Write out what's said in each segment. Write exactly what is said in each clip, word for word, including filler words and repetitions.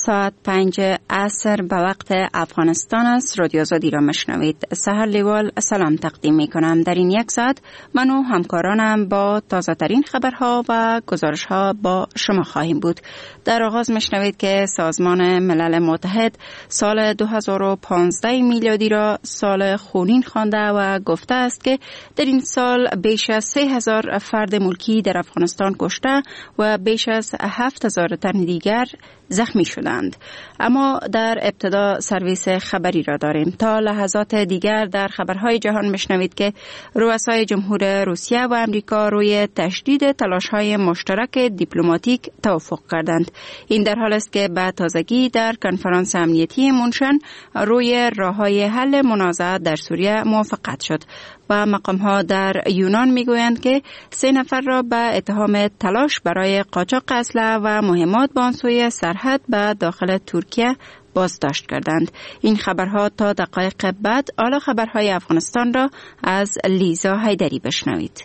ساعت پنج عصر به وقت افغانستان است. رادیو آزادی را مشنوید. سحر لیوال سلام تقدیم می کنم. در این یک ساعت من و همکارانم با تازه ترین خبرها و گزارش ها با شما خواهیم بود. در آغاز مشنوید که سازمان ملل متحد سال دو هزار و پانزده میلادی را سال خونین خوانده و گفته است که در این سال بیش از سه هزار فرد ملکی در افغانستان کشته و بیش از هفت هزار تن دیگر زخمی شدند. اما در ابتدا سرویس خبری را داریم. تا لحظات دیگر در خبرهای جهان مشنوید که رؤسای جمهور روسیه و امریکا روی تشدید تلاش‌های مشترک دیپلماتیک توافق کردند. این در حال است که به تازگی در کنفرانس امنیتی مونشن روی راه‌های حل منازعات در سوریه موافقت شد و مقام‌ها در یونان می‌گویند که سه نفر را به اتهام تلاش برای قاچاق اسلحه و مهمات به آن سوی سرحد به داخل ترکیه بازداشت کردند. این خبرها تا دقایق بعد. حالا خبرهای افغانستان را از لیزا حیدری بشنوید.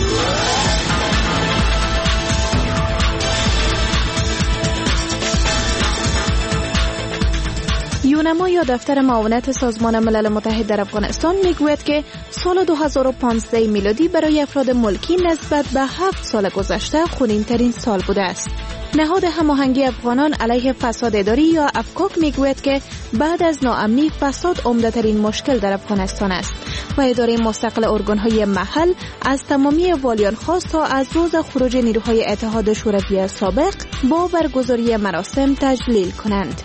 یونما یا دفتر معاونت سازمان ملل متحد در افغانستان میگوید که سال دو هزار و پانزده میلادی برای افراد ملکی نسبت به هفت سال گذشته خونین ترین سال بوده است. نهاد هماهنگی افغانان علیه فساد اداری یا افکاک میگوید که بعد از ناامنی فساد عمده ترین مشکل در افغانستان است و اداره مستقل ارگانهای محل از تمامی والیان خواست تا از روز خروج نیروهای اتحاد شوروی سابق با برگزاری مراسم تجلیل کنند.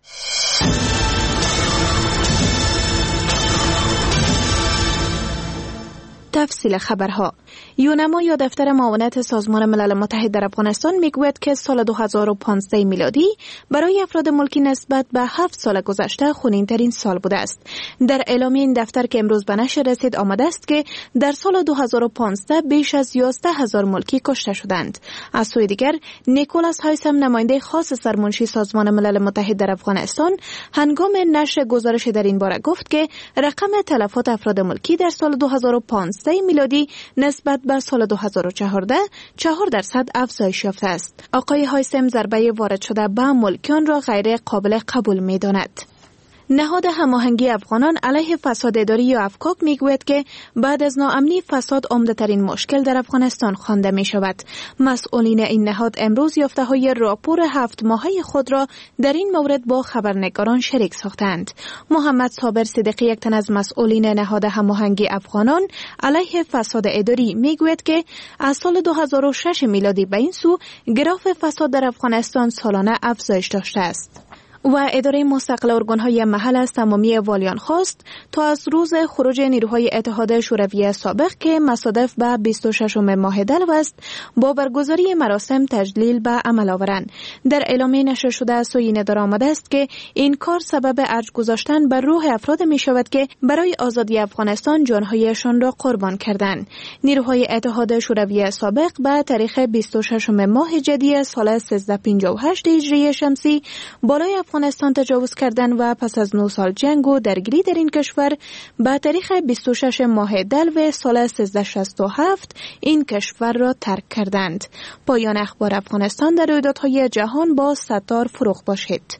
تفصیل خبرها. یونما یا دفتر معاونت سازمان ملل متحد در افغانستان میگوید که سال دو هزار و پانزده میلادی برای افراد ملکی نسبت به هفت سال گذشته خونین ترین سال بوده است. در اعلام این دفتر که امروز به نشر رسید آمده است که در سال دو هزار و پانزده بیش از یازده هزار ملکی کشته شدند. از سوی دیگر نیکولاس هایسم نماینده خاص سرمنشی سازمان ملل متحد در افغانستان هنگام نشر گزارش در این باره گفت که رقم تلفات افراد ملکی در سال دو هزار و پانزده میلادی نسبت به سال دو هزار و چهارده چهار درصد افزایش یافته است. آقای هایسم ضربه وارد شده به ملکیان را غیر قابل قبول می داند. نهاد هماهنگی افغانان علیه فساد اداری یا افکاک میگوید که بعد از ناامنی فساد عمده ترین مشکل در افغانستان خوانده می شود. مسئولین این نهاد امروز یافته های راپور هفت ماهه خود را در این مورد با خبرنگاران شریک ساختند. محمد صابر صدیقی یک تن از مسئولین نهاد هماهنگی افغانان علیه فساد اداری میگوید که از سال دو هزار و شش میلادی به این سو گراف فساد در افغانستان سالانه افزایش داشته است. و اداره مستقل ارگانهای محل از تمامی والیان خواست تا از روز خروج نیروهای اتحاد شوروی سابق که مصادف به بیست و ششم ماه دلو است با برگزاری مراسم تجلیل به عمل آورند. در اعلامیه نشر شده از سوی نداره آمده است که این کار سبب ارج گذاشتن بر روح افراد می شود که برای آزادی افغانستان جانهایشان را قربان کردند. نیروهای اتحاد شوروی سابق به تاریخ بیست و ششم ماه جدی سال سیزده پنجاه و هشت هجری شمسی بالای افغانستان تجاوز کردند و پس از نه سال جنگ و درگیری در این کشور به تاریخ بیست و ششم ماه دلو سال سیزده شصت و هفت این کشور را ترک کردند. پایان اخبار افغانستان. در رویدادهای جهان با ستار فروغ باشید.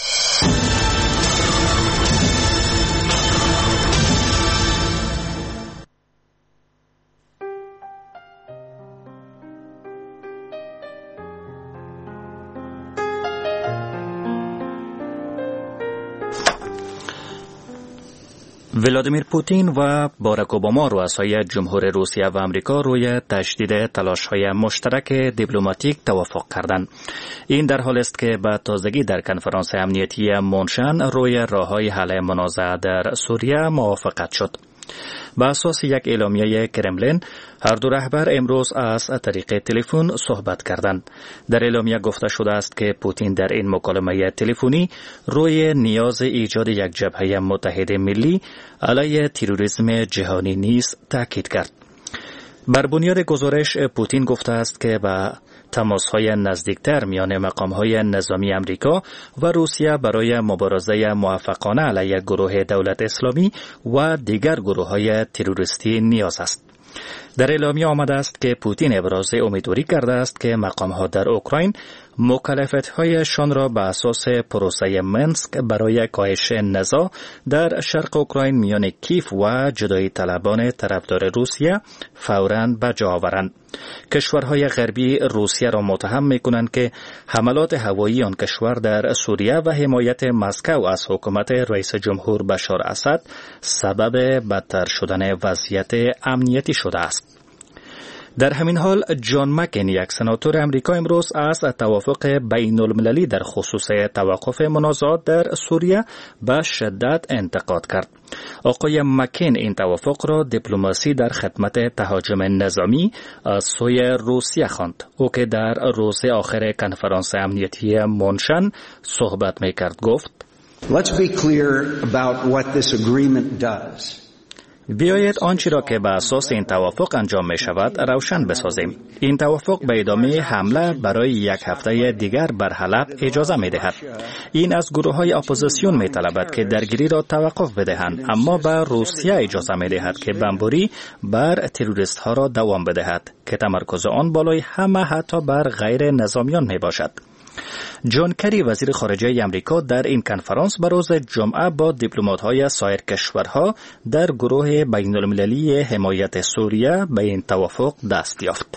ولادیمیر پوتین و باراک اوباما رؤسای جمهور روسیه و آمریکا روی تشدید تلاش‌های مشترک دیپلماتیک توافق کردند. این در حالی است که به تازگی در کنفرانس امنیتی مونشن روی راه‌های حل منازعه در سوریه موافقت شد. به اساس یک اعلامیه کرملین، هر دو رهبر امروز از طریق تلفن صحبت کردند. در اعلامیه گفته شده است که پوتین در این مکالمه تلفنی روی نیاز ایجاد یک جبهه متحد ملی علیه تروریسم جهانی نیز تاکید کرد. بر بنیاد گزارش پوتین گفته است که با تماس‌های نزدیکتر میان مقام‌های نظامی آمریکا و روسیه برای مبارزه موفقانه علیه گروه دولت اسلامی و دیگر گروه‌های تروریستی نیاز است. در اعلامیه آمده است که پوتین ابراز امیدواری کرده است که مقام‌ها در اوکراین مکلفیت‌هایشان را به اساس پروسه منسک برای کاهش نزاع در شرق اوکراین میان کیف و جدایی طلبان طرفدار روسیه فوراً به جا آورند. کشورهای غربی روسیه را متهم می‌کنند که حملات هوایی آن کشور در سوریه و حمایت مسکو از حکومت رئیس جمهور بشار اسد سبب بدتر شدن وضعیت امنیتی شده است. در همین حال جان مکین، یک سناتور امریکا، امروز از توافق بین المللی در خصوص توقف منازعات در سوریه به شدت انتقاد کرد. آقای مکین این توافق را دیپلماسی در خدمت تهاجم نظامی از سوی روسیه خواند. او که در روز آخر کنفرانس امنیتی مونشن صحبت میکرد گفت: Let's be clear about what this agreement does. بیایید آنچه را که به اساس این توافق انجام می شود روشن بسازیم. این توافق به ادامه حمله برای یک هفته دیگر بر حلب اجازه می دهد. این از گروه های اپوزیسیون می طلبد که درگیری را توقف بدهند، اما به روسیه اجازه می دهد که بمباری بر تروریست ها را دوام بدهد که تمرکز آن بالای همه حتی بر غیر نظامیان می باشد. جان کری، وزیر خارجه امریکا، در این کنفرانس به روز جمعه با دیپلمات‌های سایر کشورها در گروه بین المللی حمایت سوریه به این توافق دست یافت.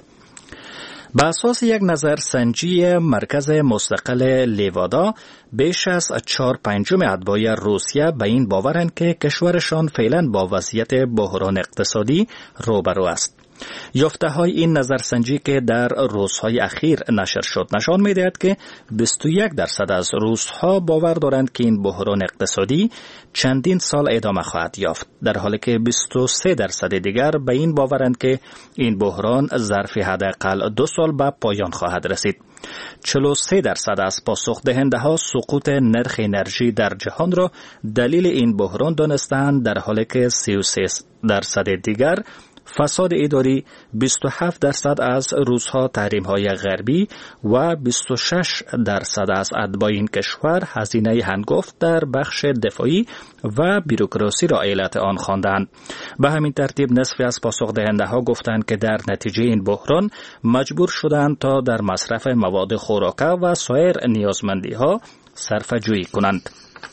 به اساس یک نظرسنجی مرکز مستقل لیوادا، بیش از چهار پنجم اتباع روسیه به این باورند که کشورشان فعلا با وضعیت بحران اقتصادی روبرو است. یافته های این نظرسنجی که در روزهای اخیر نشر شد نشان می دهد که بیست و یک درصد از روس‌ها باور دارند که این بحران اقتصادی چندین سال ادامه خواهد یافت، در حالی که بیست و سه درصد دیگر به این باورند که این بحران ظرف حداقل دو سال به پایان خواهد رسید. چهل و سه درصد از پاسخ دهنده ها سقوط نرخ انرژی در جهان را دلیل این بحران دانستند، در حالی که سی و سه درصد دیگر فساد اداری، بیست و هفت درصد از روس‌ها تحریم‌های غربی و بیست و شش درصد از اتباع این کشور هزینه هنگفت در بخش دفاعی و بیروکراسی را علت آن خواندند. به همین ترتیب نصف از پاسخ دهنده ها گفتند که در نتیجه این بحران مجبور شدند تا در مصرف مواد خوراکه و سایر نیازمندی ها صرفه جویی کنند.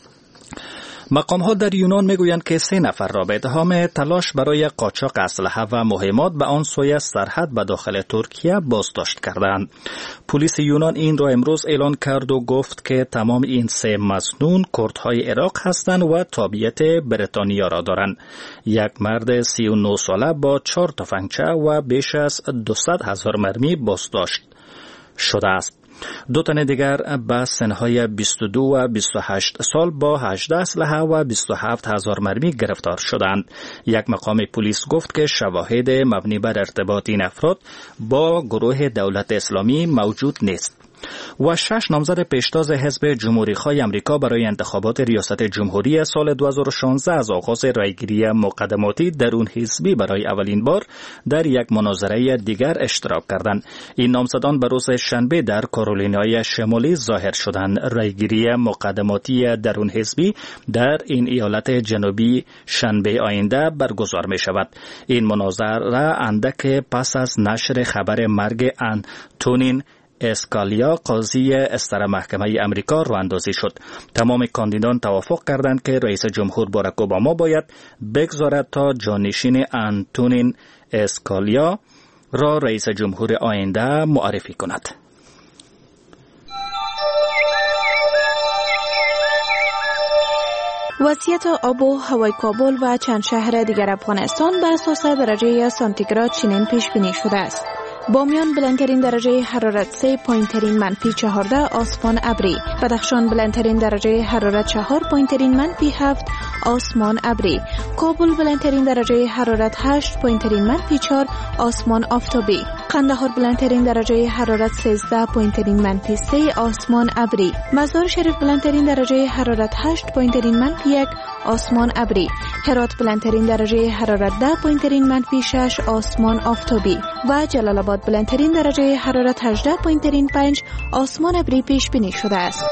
مقام ها در یونان میگویند که سه نفر را به اتهام تلاش برای قاچاق اسلحه و مهمات به آن سوی سرحد به داخل ترکیه بازداشت کردند. پلیس یونان این را امروز اعلان کرد و گفت که تمام این سه مسنون کردهای عراق هستند و تابعیت بریتانیا را دارند. یک مرد سی و نه ساله با چهار تفنگچه و بیش از دویست هزار مرمی بازداشت شده است. دو تن دیگر با سنهای بیست و دو و بیست و هشت سال با هجده اسلحه و بیست و هفت هزار مرمی گرفتار شدند. یک مقام پلیس گفت که شواهد مبنی بر ارتباط این افراد با گروه دولت اسلامی موجود نیست. و شش نامزد پیشتاز حزب جمهوری‌خواه امریکا برای انتخابات ریاست جمهوری سال دو هزار و شانزده از آغاز رایگیری مقدماتی درون حزبی برای اولین بار در یک مناظره دیگر اشتراک کردند. این نامزدان به روز شنبه در کارولینای شمالی ظاهر شدند. رایگیری مقدماتی درون حزبی در این ایالت جنوبی شنبه آینده برگزار می شود. این مناظره اندک پس از نشر خبر مرگ آنتونین اسکالیا، قاضی استر محکمه امریکا، راه اندازی شد. تمام کاندیدان توافق کردند که رئیس جمهور باراک اوباما باید بگذارد تا جانشین آنتونین اسکالیا را رئیس جمهور آینده معرفی کند. وضعیت آب و هوای کابل و چند شهر دیگر افغانستان به اساس درجه سانتیگراد چنین پیش بینی شده است: بامیان بلندترین درجه حرارت سه، پایینترین منفی چهارده، آسمان ابری. بدخشان بلندترین درجه حرارت چهار، پایینترین منفی هفت، آسمان ابری. کابل بلندترین درجه حرارت هشت، پایینترین منفی چهار، آسمان آفتابی. قندهار بلندترین درجه حرارت سیزده، پایینترین منفی سه، آسمان ابری. مزار شریف بلندترین درجه حرارت هشت، پایینترین منفی یک، آسمان ابری. هرات بلندترین درجه حرارت ده، پایینترین منفی شش، آسمان آفتابی. و جلال آباد بلندترین درجه حرارت هجده، پایینترین پنج، آسمان ابری پیش بینی شده است.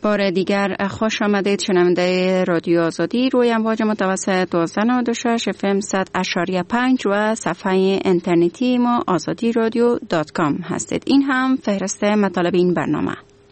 بار دیگر خوش آمدید شنونده رادیو آزادی روی امواج متوسط دوازده نود و شش اف ام صد اشاری پنج و صفحه اینترنتی ما آزادی رادیو دات کام هستید. این هم فهرست مطالب این برنامه.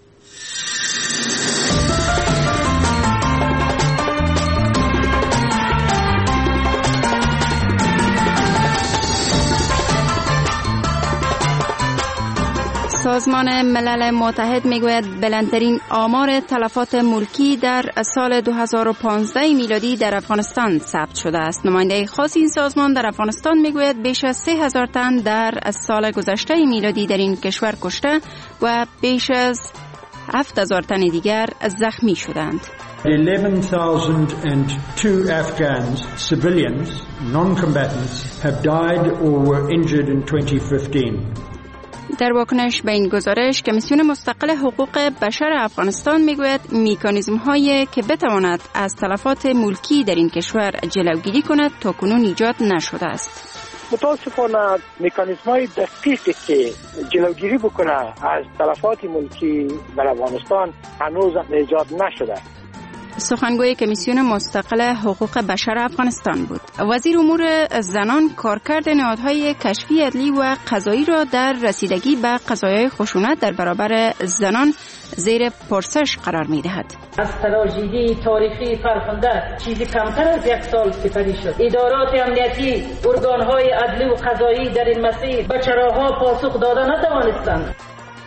سازمان ملل متحد میگوید بلندترین آمار تلفات ملکی در سال دو هزار و پانزده میلادی در افغانستان ثبت شده است. نماینده خاص این سازمان در افغانستان میگوید بیش از سه هزار تن در سال گذشته میلادی در این کشور کشته و بیش از هفت هزار تن دیگر زخمی شدند. eleven thousand two Afghans, civilians, non-combatants, have died or were injured in twenty fifteen. در واکنش به این گزارش کمیسیون مستقل حقوق بشر افغانستان میگوید مکانیزم هایی که بتواند از تلفات ملکی در این کشور جلوگیری کند تاکنون ایجاد نشده است. متاسفانه مکانیزم های دقیقی که جلوگیری بکنه از تلفات ملکی در افغانستان هنوز ایجاد نشده. سخنگوی کمیسیون مستقل حقوق بشر افغانستان بود. وزیر امور زنان کارکرد نهادهای کشفی عدلی و قضایی را در رسیدگی به قضایای خشونت در برابر زنان زیر پرسش قرار می دهد. از تراژدی تاریخی فرخنده چیزی کمتر از یک سال سپری شد. ادارات امنیتی، ارگانهای عدلی و قضایی در این مسیر به چراغ‌ها پاسخ داده نتوانستند.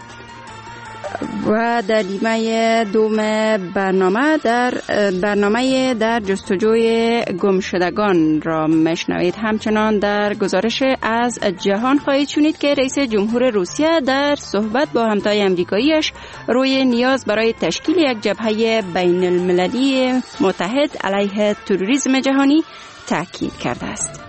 و در نیمه دوم برنامه در برنامه در جستجوی گمشدگان را مشنوید. همچنان در گزارش از جهان خواهید شنید که رئیس جمهور روسیه در صحبت با همتای امریکاییش روی نیاز برای تشکیل یک جبهه بین المللی متحد علیه تروریسم جهانی تاکید کرده است.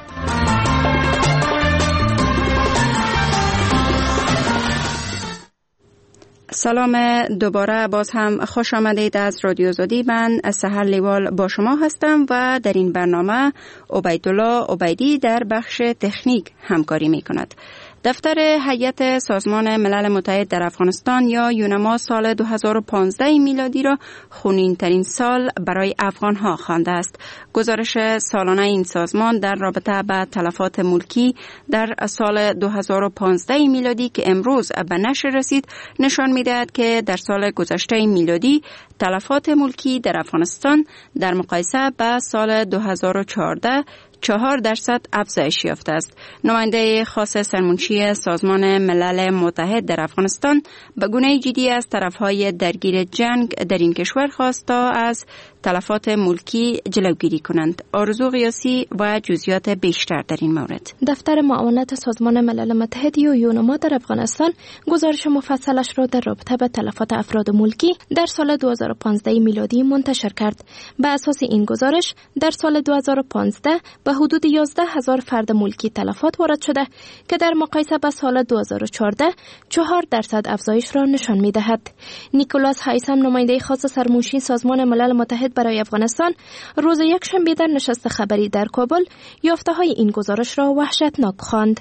سلام دوباره، باز هم خوش آمدید از رادیو آزادی. من سحر لیوال با شما هستم و در این برنامه عبیدالله عبیدی در بخش تکنیک همکاری می کند. دفتر هیئت سازمان ملل متحد در افغانستان یا یونما سال دو هزار و پانزده میلادی را خونین ترین سال برای افغان ها خوانده است. گزارش سالانه این سازمان در رابطه با تلفات ملکی در سال دو هزار و پانزده میلادی که امروز به نشر رسید نشان می‌دهد که در سال گذشته میلادی تلفات ملکی در افغانستان در مقایسه با سال دو هزار و چهارده چهار درصد افزایش یافته است. نماینده خاص سرمنشی سازمان ملل متحد در افغانستان به گونه جدی از طرفهای درگیر جنگ در این کشور خواست تا از تلفات ملکی جلوگیری کنند. آرزو قیاسی و جزئیات بیشتر در این مورد. دفتر معاونت سازمان ملل متحد یا یونما در افغانستان گزارش مفصلش را در رابطه با تلفات افراد ملکی در سال دو هزار و پانزده میلادی منتشر کرد. به اساس این گزارش در سال دو هزار و پانزده به حدود یازده هزار فرد ملکی تلفات وارد شده که در مقایسه با سال دو هزار و چهارده چهار درصد افزایش را نشان می‌دهد. نیکولاس هایسم نماینده خاص سرمنشی سازمان ملل متحد برای افغانستان روز یکشنبه در نشست خبری در کابل یافته‌های این گزارش را وحشتناک خواند.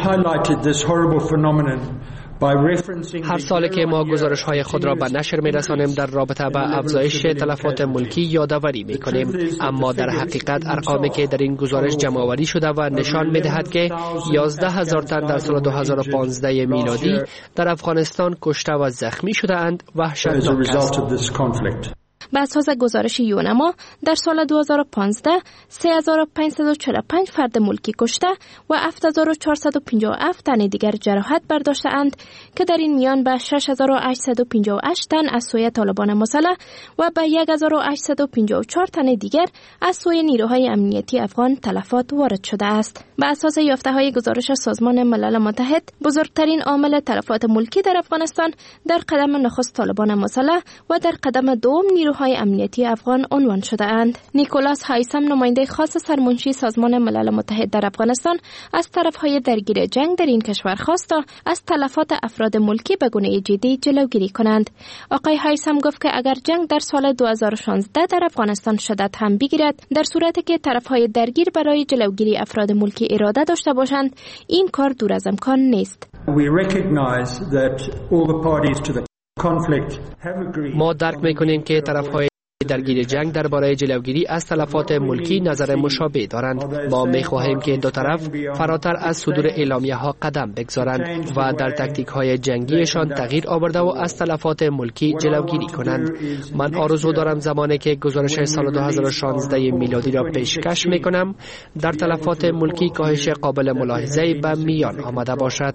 هر سال که ما گزارش های خود را به نشر می رسانیم در رابطه با افزایش تلفات ملکی یادآوری می کنیم، اما در حقیقت ارقامی که در این گزارش جمع آوری شده و نشان می دهد که یازده هزار تن در سال دو هزار و پانزده میلادی در افغانستان کشته و زخمی شده اند وحشتناک است. به اساس گزارش یونما در سال دو هزار و پانزده سه هزار و پانصد و چهل و پنج فرد ملکی کشته و هفت هزار و چهارصد و پنجاه و هفت تن دیگر جراحت برداشته اند که در این میان به شش هزار و هشتصد و پنجاه و هشت تن از سوی طالبان مسلح و به یک هزار و هشتصد و پنجاه و چهار تن دیگر از سوی نیروهای امنیتی افغان تلفات وارد شده است. به اساس یافته‌های گزارش سازمان ملل متحد بزرگترین عامل تلفات ملکی در افغانستان در قدم نخست طالبان مسلح و در قدم دوم نیروهای امنیتی افغان عنوان شده اند. نیکولاس هایسم نماینده خاص سرمنشی سازمان ملل متحد در افغانستان از طرفهای درگیر جنگ در این کشور خواست تا از تلفات افراد ملکی به گونه جدی جلوگیری کنند. آقای هایسم گفت که اگر جنگ در سال دو هزار و شانزده در افغانستان شدت هم بگیرد، در صورتی که طرفهای درگیر برای جلوگیری افراد ملکی اراده داشته باشند، این کار دور از امکان نیست. We recognize that all the parties to the ما درک می‌کنیم که طرف‌های درگیر جنگ درباره جلوگیری از تلفات ملکی نظر مشابه دارند. ما می‌خواهیم که دو طرف فراتر از صدور اعلامیه‌ها قدم بگذارند و در تاکتیک‌های جنگیشان تغییر آورده و از تلفات ملکی جلوگیری کنند. من آرزو دارم زمانی که گزارش سال دو هزار و شانزده میلادی را پیشکش می‌کنم در تلفات ملکی کاهش قابل ملاحظه‌ای به میان آمده باشد.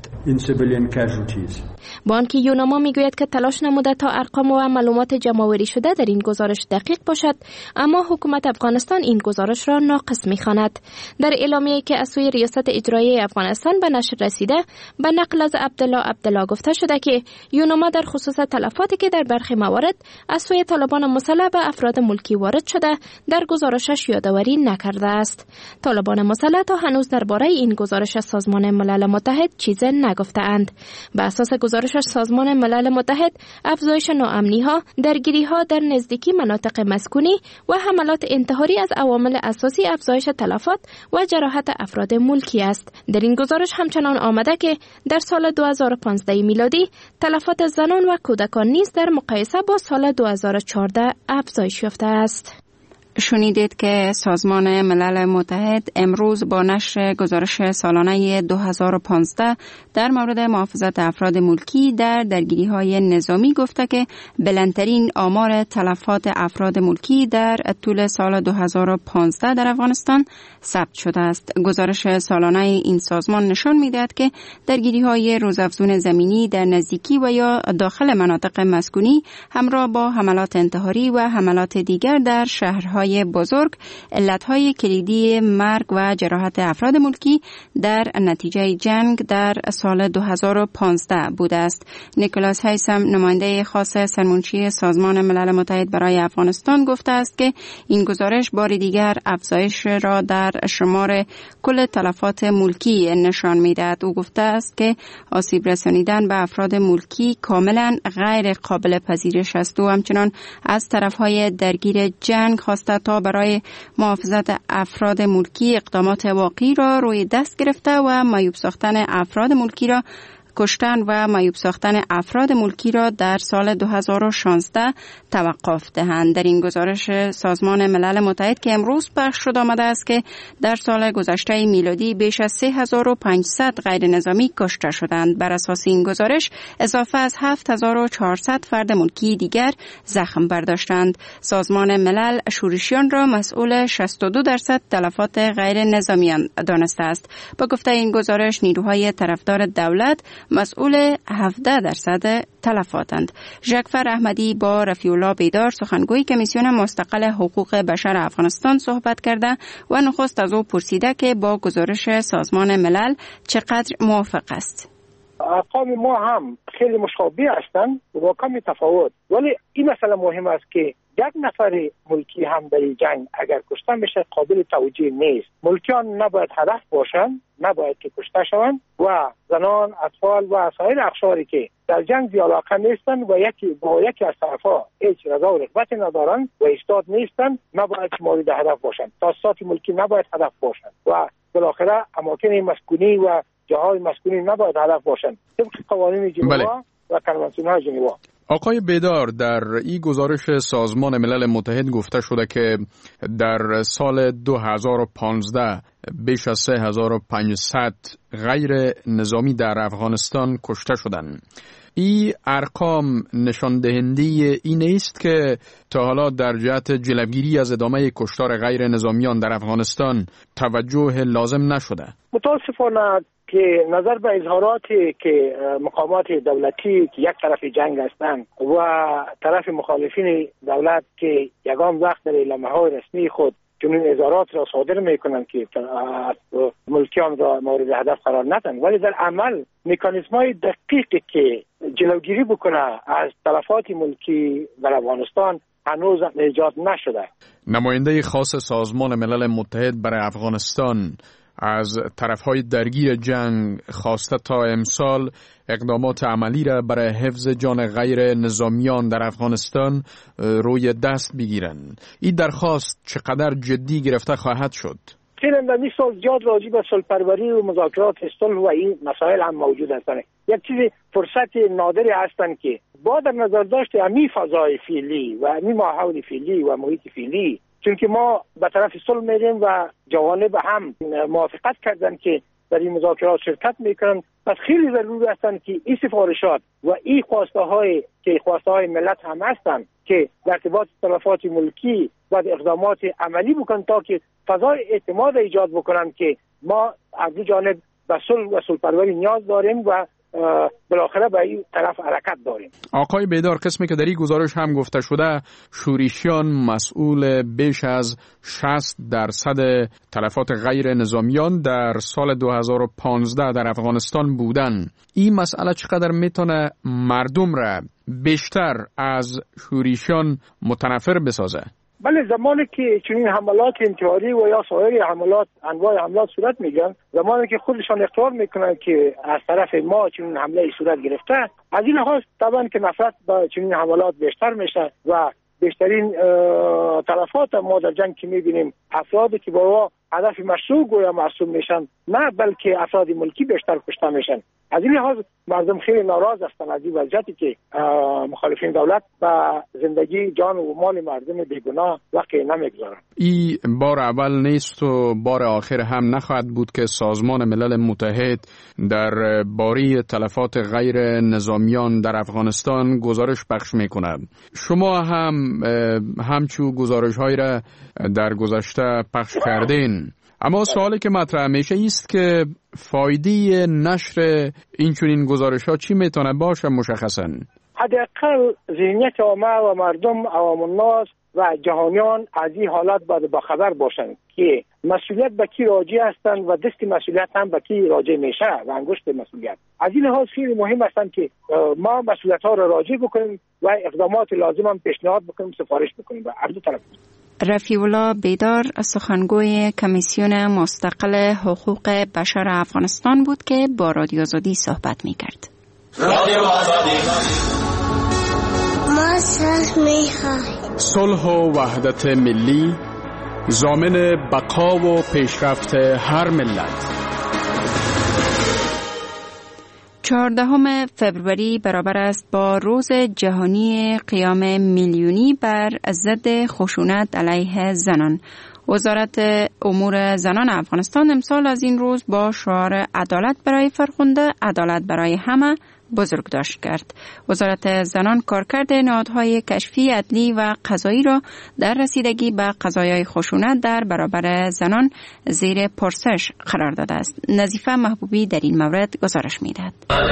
بانک یوناما میگوید که تلاش نموده تا ارقام و معلومات جمع‌آوری شده در این گزارش دقیق باشد، اما حکومت افغانستان این گزارش را ناقص می‌خواند. در اعلامیه‌ای که از سوی ریاست اجرایی افغانستان به نشر رسیده، به نقل از عبدالله عبدالله گفته شده که یوناما در خصوص تلفاتی که در برخی موارد از سوی طالبان مسلح به افراد ملکی وارد شده، در گزارشش یادآوری نکرده است. طالبان مسلح تا هنوز درباره این گزارش سازمان ملل متحد چیزی نگفته‌اند. به اساس گزارش سازمان ملل متحد، افزایش ناامنی‌ها، درگیری‌ها در نزدیکی مناطق مسکونی و حملات انتحاری از عوامل اساسی افزایش تلفات و جراحت افراد ملکی است. در این گزارش همچنان آمده که در سال دو هزار و پانزده میلادی تلفات زنان و کودکان نیز در مقایسه با سال دو هزار و چهارده افزایش یافته است. شنیدید که سازمان ملل متحد امروز با نشر گزارش سالانه دو هزار و پانزده در مورد محافظت افراد ملکی در درگیری‌های نظامی گفته که بلندترین آمار تلفات افراد ملکی در طول سال دو هزار و پانزده در افغانستان ثبت شده است. گزارش سالانه این سازمان نشان می‌دهد که درگیری‌های روزافزون زمینی در نزدیکی و یا داخل مناطق مسکونی همراه با حملات انتحاری و حملات دیگر در شهرهای بزرگ علتهای کلیدی مرگ و جراحت افراد ملکی در نتیجه جنگ در سال دو هزار و پانزده بوده است. نیکولاس هیسم، نماینده خاص سرمنشی سازمان ملل متحد برای افغانستان، گفته است که این گزارش بار دیگر افزایش را در شمار کل تلفات ملکی نشان می‌دهد. او گفته است که آسیب رسانیدن به افراد ملکی کاملا غیر قابل پذیرش است و همچنان از طرفهای درگیر جنگ خواسته تا برای محافظت افراد ملکی اقدامات واقعی را روی دست گرفته و معیوب ساختن افراد ملکی را کشتن و معیوب ساختن افراد ملکی را در سال دو هزار و شانزده توقف دهند. در این گزارش سازمان ملل متحد که امروز پخش شد آمده است که در سال گذشته میلادی بیش از سه هزار و پانصد غیر نظامی کشته شدند. بر اساس این گزارش اضافه از هفت هزار و چهارصد فرد ملکی دیگر زخم برداشتند. سازمان ملل شورشیان را مسئول شصت و دو درصد تلفات غیر نظامیان دانسته است. با گفته این گزارش نیروهای طرفدار دولت مسئول هفده درصد تلفاتند. ژکفر احمدی با رفیع الله بیدار، سخنگوی کمیسیون مستقل حقوق بشر افغانستان، صحبت کرده و نخست از او پرسیده که با گزارش سازمان ملل چقدر موافق است. ارقام ما هم خیلی مشابه هستند و کمی تفاوت، ولی این مسئله مهم است که یک نفر ملکی هم در جنگ اگر کشته بشه قابل توجیه نیست. ملکیان نباید هدف باشند، نباید که کشته شوند و زنان، اطفال و سایر اقشاری که در جنگ بی علاقه نیستند و یکی با یکی از طرفا هیچ رضا و رغبت ندارند و ایستاد نیستند نباید مورد هدف باشند. تاسیسات ملکی نباید هدف باشند و بالاخره اماکن مسکونی و جاهای مسکونی نباید هدف باشند طبق قوانین ژنوا و کنوانسیون‌های ژنوا. آقای بیدار، در این گزارش سازمان ملل متحد گفته شده که در سال دو هزار و پانزده بیش از سه هزار و پانصد غیر نظامی در افغانستان کشته شدند. این ارقام نشان دهنده این است که تا حالا در جهت جلوگیری از ادامه کشتار غیر نظامیان در افغانستان توجه لازم نشده. متاسفانه که نظر به اظهاراتی که مقامات دولتی که یک طرف جنگ هستند و طرف مخالفین دولت که یگان وقت در اعلامیه‌های رسمی خود چنین اظهارات را صادر میکنند که ملکیان را مورد هدف قرار ندهند، ولی در عمل مکانیزم‌های دقیقی که جلوگیری بکنه از تلفات ملکی در افغانستان هنوز ایجاد نشده. نماینده خاص سازمان ملل متحد برای افغانستان از طرفهای درگیر جنگ خواسته تا امسال اقدامات عملی را برای حفظ جان غیر نظامیان در افغانستان روی دست بگیرند. این درخواست چقدر جدی گرفته خواهد شد؟ فعلا در این سال زیاد راجع به صلح پروری و مذاکرات صلح و این مسائل هم موجود هستند. یک چیز فرصت نادری هستند که با در نظر داشت امی فضای فعلی و امی ماحول فعلی و محیط فعلی، چون که ما به طرف صلح میریم و جوانب هم موافقت کردن که در این مذاکرات شرکت میکنن، پس خیلی ضروری هستند که این سفارشات و این خواسته های که خواسته های ملت هم هستند که در ارتباط تلفات ملکی و اقدامات عملی بکنن تا که فضای اعتماد ایجاد بکنن که ما از دو جانب به صلح و صلح پروری نیاز داریم و بالاخره به این طرف حرکت داریم. آقای بیدار، قسمی که در این گزارش هم گفته شده شورشیان مسئول بیش از شصت درصد تلفات غیر نظامیان در سال دو هزار و پانزده در افغانستان بودن، این مسئله چقدر میتونه مردم را بیشتر از شورشیان متنفر بسازه؟ بله، زمانی که چنین حملات انتحاری و یا سایر حملات انواع حملات صورت میگن، زمانی که خودشان اقرار میکنن که از طرف ما چنین حمله صورت گرفته، از این لحاظ طبعا که نفرت با چنین حملات بیشتر میشه و بیشترین تلفات ما در جنگ که میبینیم افرادی که با هدف مشروع گویا معصوم میشن، نه بلکه افراد ملکی بیشتر کشته میشن. از این لحاظ مردم خیلی ناراض هستند از این وضعیتی که مخالفین دولت با زندگی جان و مال مردم بیگناه وقتی نمیگذارن. این بار اول نیست و بار آخر هم نخواهد بود که سازمان ملل متحد در باره تلفات غیر نظامیان در افغانستان گزارش پخش میکند. شما هم همچو گزارش های را در گذشته پخش کردین، اما سوالی که مطرح میشه است که فایده نشر این چنین گزارش‌ها چی میتونه باشه مشخصاً؟ حداقل ذهنیت عامه و مردم عوام الناس و جهانیان از این حالات باید باخبر باشند که مسئولیت به کی راجع هستند و دست مسئولیت هم به کی راجع میشه و انگشت مسئولیت. از این لحاظ خیلی مهم هستند که ما مسئولیت ها را راجع بکنیم و اقدامات لازم هم پیشنهاد بکنیم، سفارش بکنیم و هر دو طرف. رفیع الله بیدار سخنگوی کمیسیون مستقل حقوق بشر افغانستان بود که با رادیو آزادی صحبت می‌کرد. رادیو آزادی ما صلح می‌خواهیم. صلح و وحدت ملی ضامن بقا و پیشرفت هر ملت. چهاردهم فوریه برابر است با روز جهانی قیام میلیونی بر ضد خشونت علیه زنان. وزارت امور زنان افغانستان امسال از این روز با شعار عدالت برای فرخنده، عدالت برای همه بزرگداشت کرد. وزارت زنان کارکرد نهادهای کشفی، عدلی و قضایی را در رسیدگی به قضایای خشونت در برابر زنان زیر پرسش قرار داده است. نظیفه محبوبی در این مورد گزارش می‌دهد.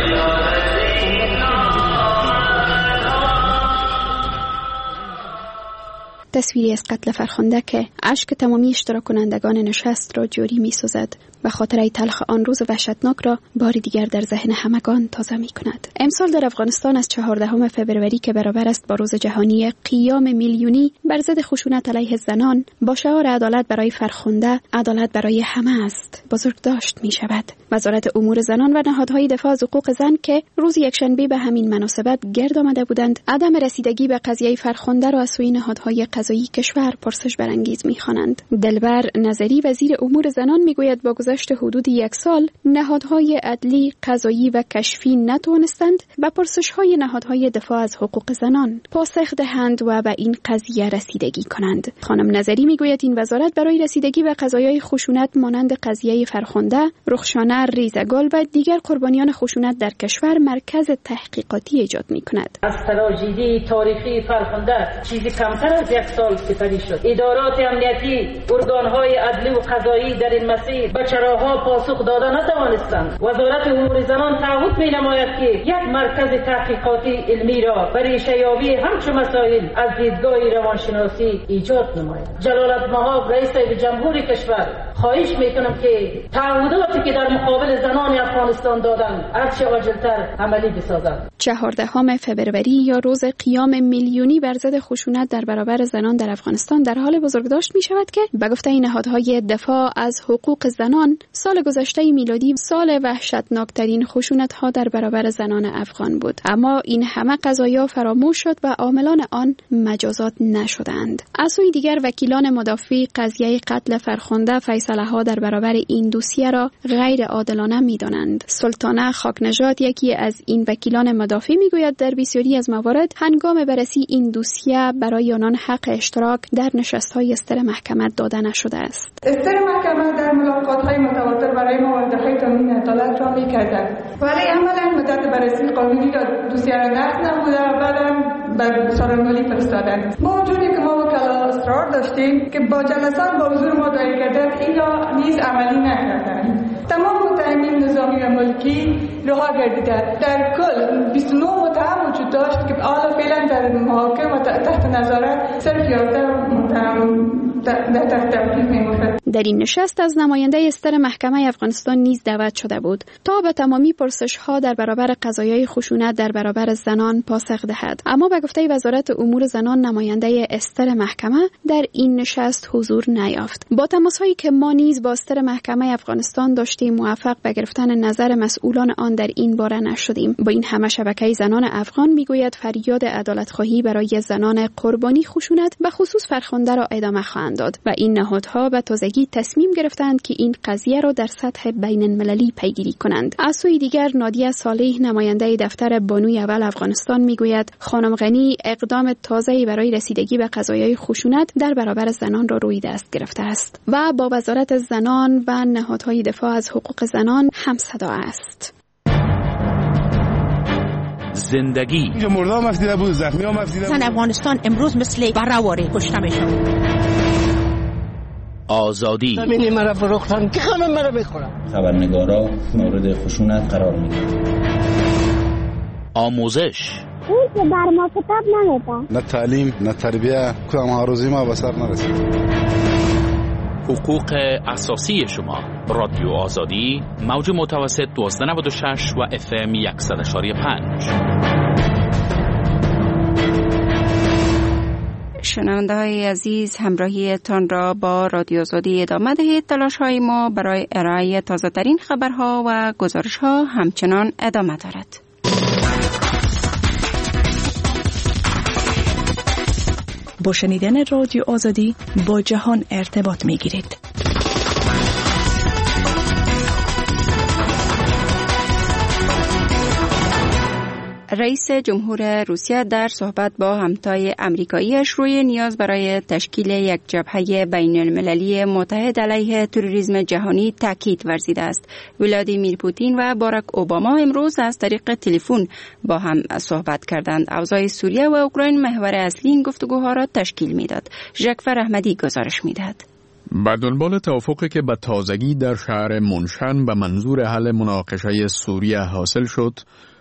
تصویری از قتل فرخنده که اشک تمامی اشتراک کنندگان نشست را جاری می سازد و خاطره تلخ آن روز وحشتناک را باری دیگر در ذهن همگان تازه می کند. امسال در افغانستان از چهاردهم فوریه که برابر است با روز جهانی قیام میلیونی بر ضد خشونت علیه زنان با شعار عدالت برای فرخنده، عدالت برای همه است بزرگداشت می شود. وزارت امور زنان و نهادهای دفاع از حقوق زن که روز یکشنبه به همین مناسبت گرد آمده بودند، عدم رسیدگی به قضیه فرخنده را از سوی نهادهای قضایی کشور پرسش برانگیز می‌خوانند. دلبر نظری وزیر امور زنان میگوید با گذشت حدود یک سال نهادهای عدلی، قضایی و کشفی نتوانستند به پرسش‌های نهادهای دفاع از حقوق زنان پاسخ دهند و به این قضیه رسیدگی کنند. خانم نظری میگوید این وزارت برای رسیدگی به قضایای خشونت مانند قضیه فرخنده، رخشانه، ریزگال و دیگر قربانیان خشونت در کشور مرکز تحقیقاتی ایجاد می‌کند. از تراژدی تاریخی فرخنده چیزی کمتر از یک سال سپری شد. ادارات امنیتی، ارگان‌های عدلی و قضایی در این مسیر به چراها پاسخ داده نتوانستند. وزارت امور زنان تعهد می‌نماید که یک مرکز تحقیقاتی علمی را برای ریشه‌یابی همچون مسائل از دیدگاه روانشناسی ایجاد نماید. جلالت مآب رئیس جمهور کشور خواهش می‌کنم که تعهداتی که در مقابل زنان افغانستان دادند هرچه عاجل‌تر عملی بسازند. چهاردهم فوریه یا روز قیام میلیونی بر ضد خشونت در برابر زنان در افغانستان در حال بزرگداشت می شود که به گفته نهادهای دفاع از حقوق زنان سال گذشته میلادی سال وحشتناکترین خشونت ها در برابر زنان افغان بود، اما این همه قضایا فراموش شد و عاملان آن مجازات نشدند. از سوی دیگر وکیلان مدافع قضیه قتل فرخنده فیض فیصله ها در برابر این دوسیه را غیر عادلانه می‌دانند. سلطانه خاکنژاد، یکی از این وکیلان مدافع، میگوید در بسیاری از موارد هنگام بررسی این دوسیه برای آنان حق اشتراک در نشست‌های استر محکمه داده نشده است. استر محکمه در ملاقات‌های متواتر برای مواردهای تامین عدالت را می‌کردند، ولی عملاً مدت بررسی قانونی را دوسیه را نقض نموده و بعداً به سارنمالی فرستادند. با وجودی که ما وکلا اصرار داشتیم که با جلسات با حضور ما دایی کردند، این را نیز عملی نکردند. تمام متهمین نظامی و ملکی رها گردیدند. در کل بیست و نه متهم وجود داشت که حالا فعلا در محاکمه و تحت نظارت صرف یازده متهم در تحت تبعیض می‌ماند. در این نشست از نماینده استر محکمه افغانستان نیز دعوت شده بود تا به تمامی پرسش‌ها در برابر قضایای خشونت در برابر زنان پاسخ دهد، اما به گفته وزارت امور زنان نماینده استر محکمه در این نشست حضور نیافت. با تماس‌هایی که ما نیز با استر محکمه افغانستان داشتیم موفق به گرفتن نظر مسئولان آن در این باره نشدیم. با این همه شبکه زنان افغان میگوید فریاد عدالت‌خواهی برای زنان قربانی خشونت به خصوص فرخنده را ادامه خواهند داد و این نهادها به تازگی تصمیم گرفتند که این قضیه را در سطح بین المللی پیگیری کنند. از سوی دیگر نادیه صالح نماینده دفتر بانوی اول افغانستان میگوید خانم غنی اقدام تازه‌ای برای رسیدگی به قضایای خشونت در برابر زنان را روی دست گرفته است و با وزارت زنان و نهادهای دفاع از حقوق زنان همصدا است. زندگی مردا مفیده بود، زخمی ها مفیده بود. زن افغانستان امروز مثل برهواره کشته میشن. آزادی زمینی مرا فروختن که همه مرا بخورن. خبرنگارا مورد خشونت قرار میگیرن. آموزش اون که بر ما کتاب نمیده. نه تعلیم نه تربیه، کدام آرزوی ما به سر نرسید. حقوق اساسی شما. رادیو آزادی، موج متوسط دوازده نود و شش و اف ام صد و پنج. شنونده های عزیز، همراهی تان را با رادیو آزادی ادامه دهید. تلاش های ما برای ارائه تازه ترین خبرها و گزارش ها همچنان ادامه دارد. با شنیدن رادیو آزادی با جهان ارتباط می گیرید. رئیس جمهور روسیه در صحبت با همتای امریکاییش روی نیاز برای تشکیل یک جبهه بین المللی متحد علیه تروریسم جهانی تاکید ورزیده است. ولادیمیر پوتین و باراک اوباما امروز از طریق تلفن با هم صحبت کردند. اوضاع سوریه و اوکراین محور اصلی این گفتگوها را تشکیل میداد. ژکفر احمدی گزارش میدهد. به دنبال توافقی که به تازگی در شهر منشن به منظور حل مناقشه سوریه حاصل شد،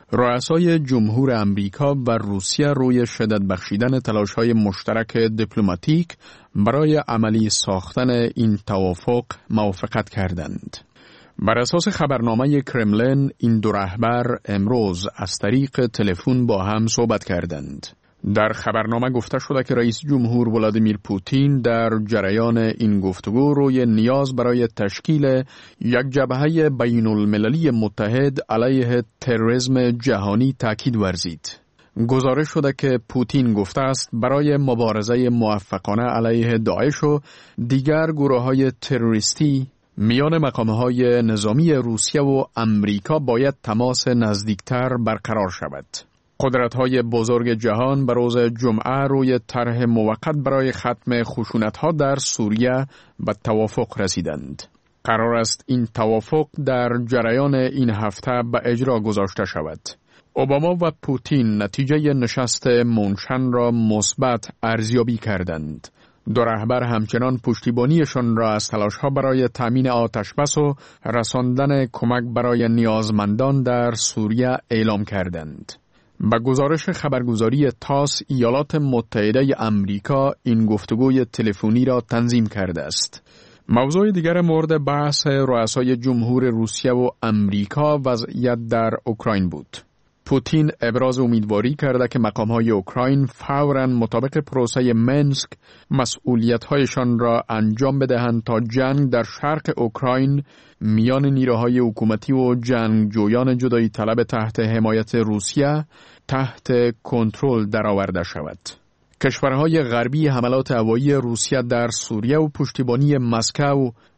رؤسای جمهور امریکا و روسیه روی شدت بخشیدن تلاش‌های مشترک دیپلماتیک برای عملی ساختن این توافق موافقت کردند. بر اساس خبرنامه کرملین، این دو رهبر امروز از طریق تلفن با هم صحبت کردند. در خبرنامه گفته شده که رئیس جمهور ولادیمیر پوتین در جریان این گفتگو روی نیاز برای تشکیل یک جبهه بین المللی متحد علیه تروریسم جهانی تاکید ورزید. گزارش شده که پوتین گفته است برای مبارزه موفقانه علیه داعش و دیگر گروه‌های تروریستی میان مقام‌های نظامی روسیه و امریکا باید تماس نزدیکتر برقرار شود. قدرت‌های بزرگ جهان به روز جمعه روی طرح موقت برای ختم خشونت‌ها در سوریه به توافق رسیدند. قرار است این توافق در جریان این هفته به اجرا گذاشته شود. اوباما و پوتین نتیجه نشست منشن را مثبت ارزیابی کردند. دو رهبر همچنان پشتیبانیشان را از تلاش‌ها برای تامین آتشبس و رساندن کمک برای نیازمندان در سوریه اعلام کردند. با گزارش خبرگزاری تاس، ایالات متحده امریکا این گفتگوی تلفنی را تنظیم کرده است. موضوع دیگر مورد بحث رؤسای جمهور روسیه و امریکا وضعیت در اوکراین بود. پوتین ابراز امیدواری کرده که مقام‌های اوکراین فوراً مطابق پروسه منسک مسئولیت‌هایشان را انجام بدهند تا جنگ در شرق اوکراین میان نیروهای حکومتی و جنگجویان جدایی طلب تحت حمایت روسیه تحت کنترل درآورده شود. کشورهای غربی حملات هوایی روسیه در سوریه و پشتیبانی مسکو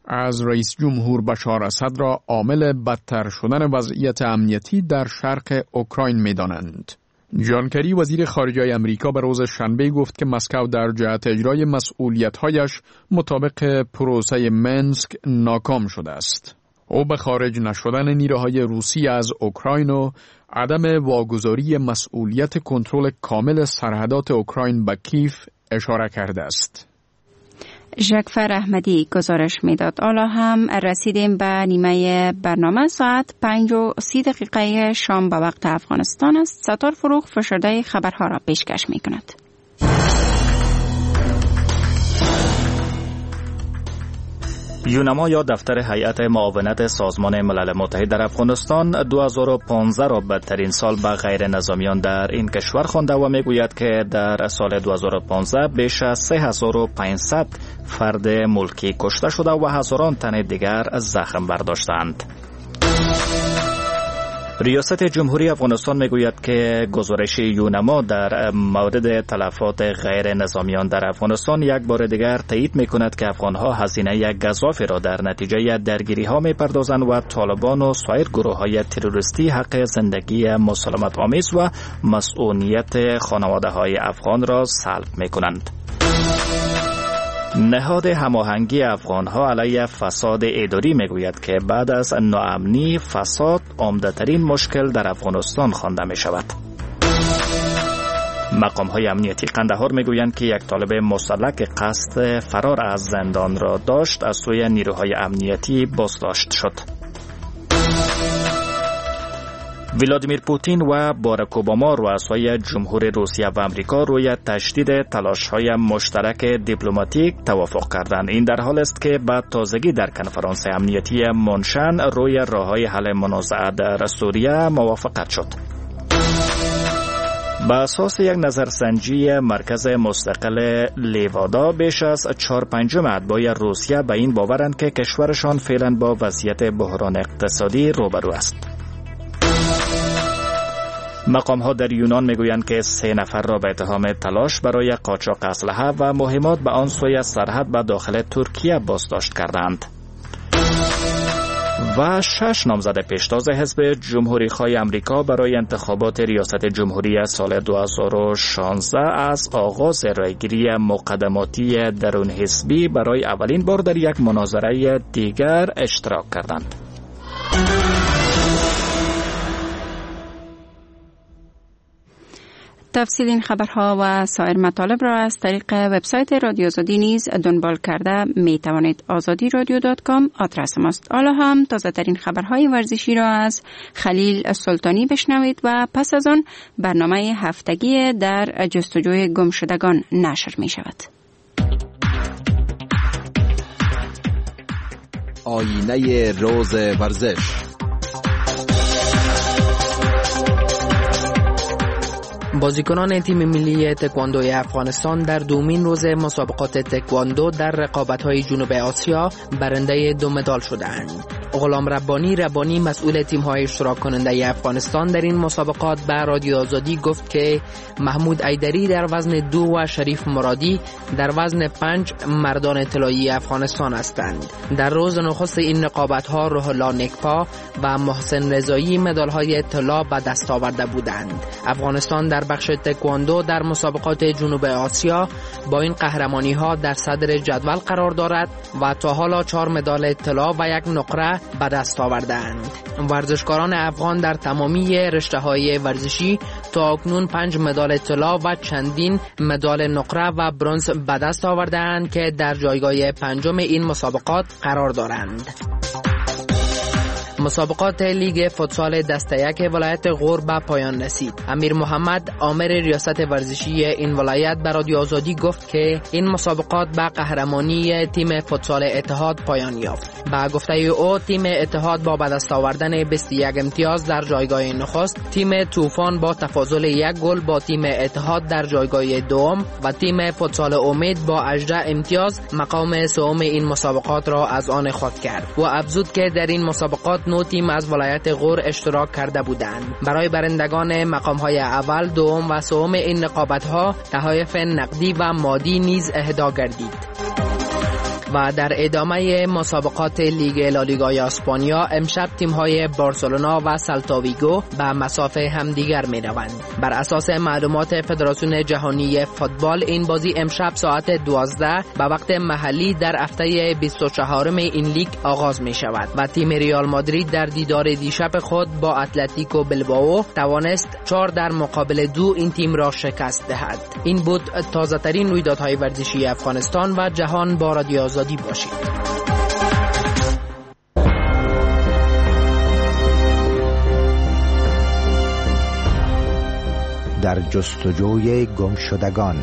از رئیس جمهور بشار اسد را عامل بدتر شدن وضعیت امنیتی در شرق اوکراین می‌دانند. جان کری وزیر خارجه امریکا به روز شنبه گفت که مسکو در جهت اجرای مسئولیت‌هایش مطابق پروسه منسک ناکام شده است. او به خارج نشدن نیروهای روسی از اوکراین و عدم واگذاری مسئولیت کنترل کامل سرحدات اوکراین به کیف اشاره کرده است. ژکفر احمدی گزارش میداد. حالا هم رسیدیم به نیمه برنامه. ساعت پنج و سی دقیقه شام به وقت افغانستان است. ستار فروغ فشرده خبرها را پیشکش می کند. یونما یا دفتر هیئت معاونت سازمان ملل متحد در افغانستان دو هزار و پانزده را بدترین سال به غیر نظامیان در این کشور خوانده و میگوید که در سال دو هزار و پانزده بیش از سه هزار و پانصد فرد ملکی کشته شده و هزاران تن دیگر زخم برداشتند. ریاست جمهوری افغانستان میگوید که گزارش یونما در مورد تلفات غیر نظامیان در افغانستان یک بار دیگر تایید میکند که افغانها هزینه گزافی را در نتیجه درگیری ها میپردازند و طالبان و سایر گروه های تروریستی حق زندگی مسالمت آمیز و مسئولیت خانواده های افغان را سلب میکنند. نهاد هماهنگی افغانها علیه فساد اداری میگوید که بعد از ناامنی فساد عمده‌ترین مشکل در افغانستان خوانده می شود. مقام های امنیتی قندهار میگویند که یک طالب مسلح که قصد فرار از زندان را داشت از سوی نیروهای امنیتی بازداشت شد. ولادیمیر پوتین و باراک اوباما رؤسای جمهور روسیه و آمریکا روی تشدید تلاش‌های مشترک دیپلماتیک توافق کردند. این در حال است که بعد تازگی در کنفرانس امنیتی مونشن روی راه‌های حل منازعه در سوریه موافقت شد. به اساس یک نظرسنجی مرکز مستقل لیوادا بیش از چهار پنجم اتباع روسیه به این باورند که کشورشان فعلا با وضعیت بحران اقتصادی روبرو است. مقام ها در یونان میگویند که سه نفر را به اتهام تلاش برای قاچاق اسلحه و مهمات به آن سوی سرحد به داخل ترکیه بازداشت کردند. و شش نامزد پیشتاز حزب جمهوری خواه امریکا برای انتخابات ریاست جمهوری سال دو هزار و شانزده از آغاز رایگیری مقدماتی درون حزبی برای اولین بار در یک مناظره دیگر اشتراک کردند. تفصیل این خبرها و سایر مطالب را از طریق وبسایت رادیو آزادی نیز دنبال کرده می توانید. آزادی رادیو دات کام آدرس ماست. حالا هم تازه ترین خبرهای ورزشی را از خلیل سلطانی بشنوید و پس از آن برنامه هفتگی در جستجوی گمشدگان نشر می شود. آینه روز ورزش. بازیکنان تیم ملی تکواندوی افغانستان در دومین روز مسابقات تکواندو در رقابت‌های جنوب آسیا برنده دو مدال شدند. غلام ربانی ربانی مسئول تیم‌های اشتراک کننده افغانستان در این مسابقات به رادیو آزادی گفت که محمود ایدری در وزن دو و شریف مرادی در وزن پنج مردان طلایی افغانستان هستند. در روز نخست این رقابت‌ها روح الله نکپا و محسن رضایی مدال‌های طلا به دست آورده بودند. افغانستان در بخش تکواندو در مسابقات جنوب آسیا با این قهرمانی‌ها در صدر جدول قرار دارد و تا حالا چهار مدال طلا و یک نقره به دست آوردند. ورزشکاران افغان در تمامی رشته‌های ورزشی تا اکنون پنج مدال طلا و چندین مدال نقره و برنز به دست آوردند که در جایگاه پنجم این مسابقات قرار دارند. مسابقات لیگ فوتسال دسته یک ولایت غور به پایان رسید. امیر محمد عامر ریاست ورزشی این ولایت به رادیو آزادی گفت که این مسابقات به قهرمانی تیم فوتسال اتحاد پایان یافت. با گفته او تیم اتحاد با به دست آوردن بیست و یک امتیاز در جایگاه نخست، تیم طوفان با تفاضل یک گل با تیم اتحاد در جایگاه دوم و تیم فوتسال امید با هجده امتیاز مقام سوم این مسابقات را از آن خود کرد و افزود که در این مسابقات نو تیم از ولایت غور اشتراک کرده بودند. برای برندگان مقام‌های اول، دوم و سوم این رقابت‌ها تحایف نقدی و مادی نیز اهدا گردید. و در ادامه مسابقات لیگ لالیگای اسپانیا امشب تیم‌های بارسلونا و سلتا ویگو به مسافه همدیگر می‌روند. بر اساس معلومات فدراسیون جهانی فوتبال این بازی امشب ساعت دوازده به وقت محلی در هفته بیست و چهارم این لیگ آغاز می‌شود و تیم ریال مادرید در دیدار دیشب خود با اتلتیکو بلبائو توانست چهار در مقابل دو این تیم را شکست دهد. این بود تازه ترین رویدادهای ورزشی افغانستان و جهان. با رادیو آزادی باشید. در جستجوی گمشدگان.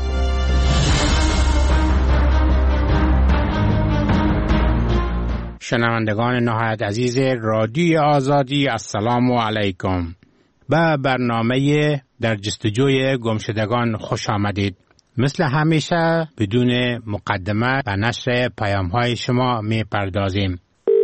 شنوندگان نهایت عزیز رادیو آزادی، السلام علیکم. به برنامه در جستجوی گمشدگان خوش آمدید. مثل همیشه بدون مقدمه به نشر پیام‌های شما می پردازیم.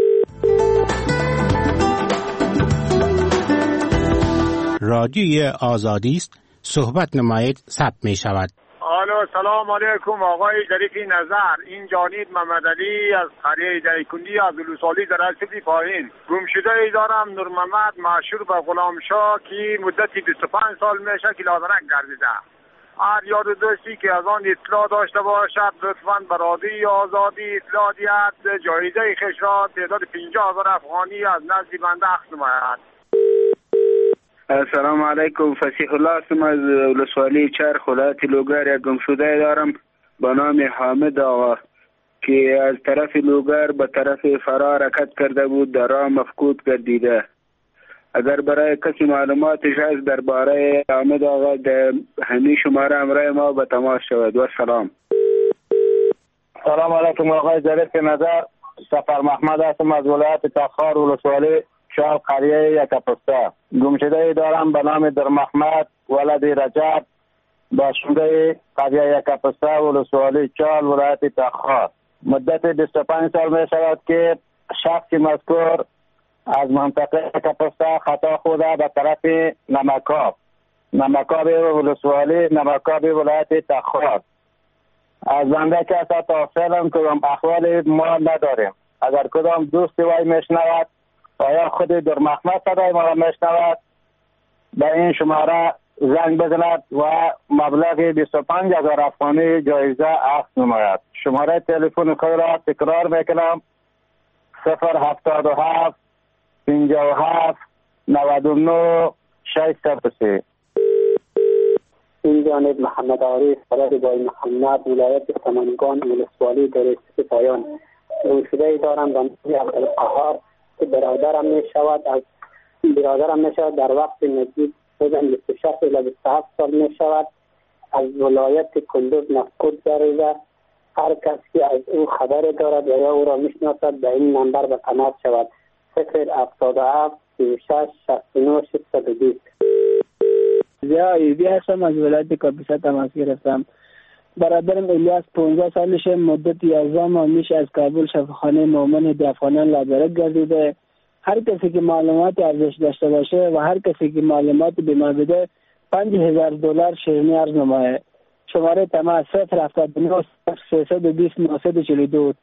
رادیو آزادی است، صحبت نمایید، ثبت می شود. الو، سلام علیکم آقای ظریف نظر. این جانید محمد علی از قریه دیکندی از ولوسالی در اسفی پایین. گمشده ای دارم، نور محمد مشهور به غلام شاه که مدتی بیست و پنج سال میشه که لادرک گردیده. هر یار دوستی که از آن اطلاع داشته باشد لطفاً به رادیو آزادی اطلاع دهد. جایزه خش را تعداد پنجاه هزار افغانی از نزد بنده اخذ نماید. السلام علیکم. فسیح الله هستم از ولسوالی چرخ ولایت لوگر. یک گمشده دارم به نام حامد آقا که از طرف لوگر به طرف فرار حرکت کرده بود، در راه مفقود گردیده. اگر برای کسی معلوماتش هست درباره حامد آقا در همین شماره امرای ما به تماس شود. و سلام. سلام علیکم آقای ظریف نظر. سفر محمد هستم از ولایت تخار ولسوالی شال قریه یکپسته. گمشده ای دارم به نام در محمد ولد رجب باشنده قریه یکپسته ولسوالی چال ولایت تخار. مدت بیست و پنج سال می شود که شخص مذکور از منطقه یکپسته خطا خوده به طرف نمکاب نمکاب ولسوالی نمکاب ولایت تخار. از بنده که اصلا تحصیلم کدام احوال ما نداریم. اگر کدام دوست وای میشنود آیا خود در محمد صدای ما میشنود به این شماره زنگ بزند و مبلغ بیست و پنج هزار افغانی جایزه اخذ نماید. شماره تلفن خود را تکرار میکنم: صفر هفتاد و هفت پنجاه و هفت نود و نه ششصد و سه. این جانب محمد عارف برای بای محمد ولایت سمنگان ولسوالی در اسفی پایان. گمشده ای دارم به نام عبدالقهار که برادرم می شود از برادرم می شود در وقت نزدیک بودن بیست و شش الی بیست و هفت سال می شود. از ولایت کندوز مفقود گردیده. هر کس که از او خبر دارد یا او را میشناسد به این نمبر به تماس شود: صفر هفتاد و هفت سی و شش شصت و نه ششصد و بیست. زیا ایدی هستم از ولایت کاپیسا تماس گرفتم. برادرم الیاس پانزده سالشه، مدت یازده ماه میشه از کابل شفاخانه مومن افغانان لادرک گردیده. هر کسی که معلومات ارزش داشته باشه و هر کسی که معلومات به ما بده پنج هزار دلار شیرینی عرض نمایه. شماره تماس صفر هفتاد و نه سیصد و بیست نهصد و چهل و دو.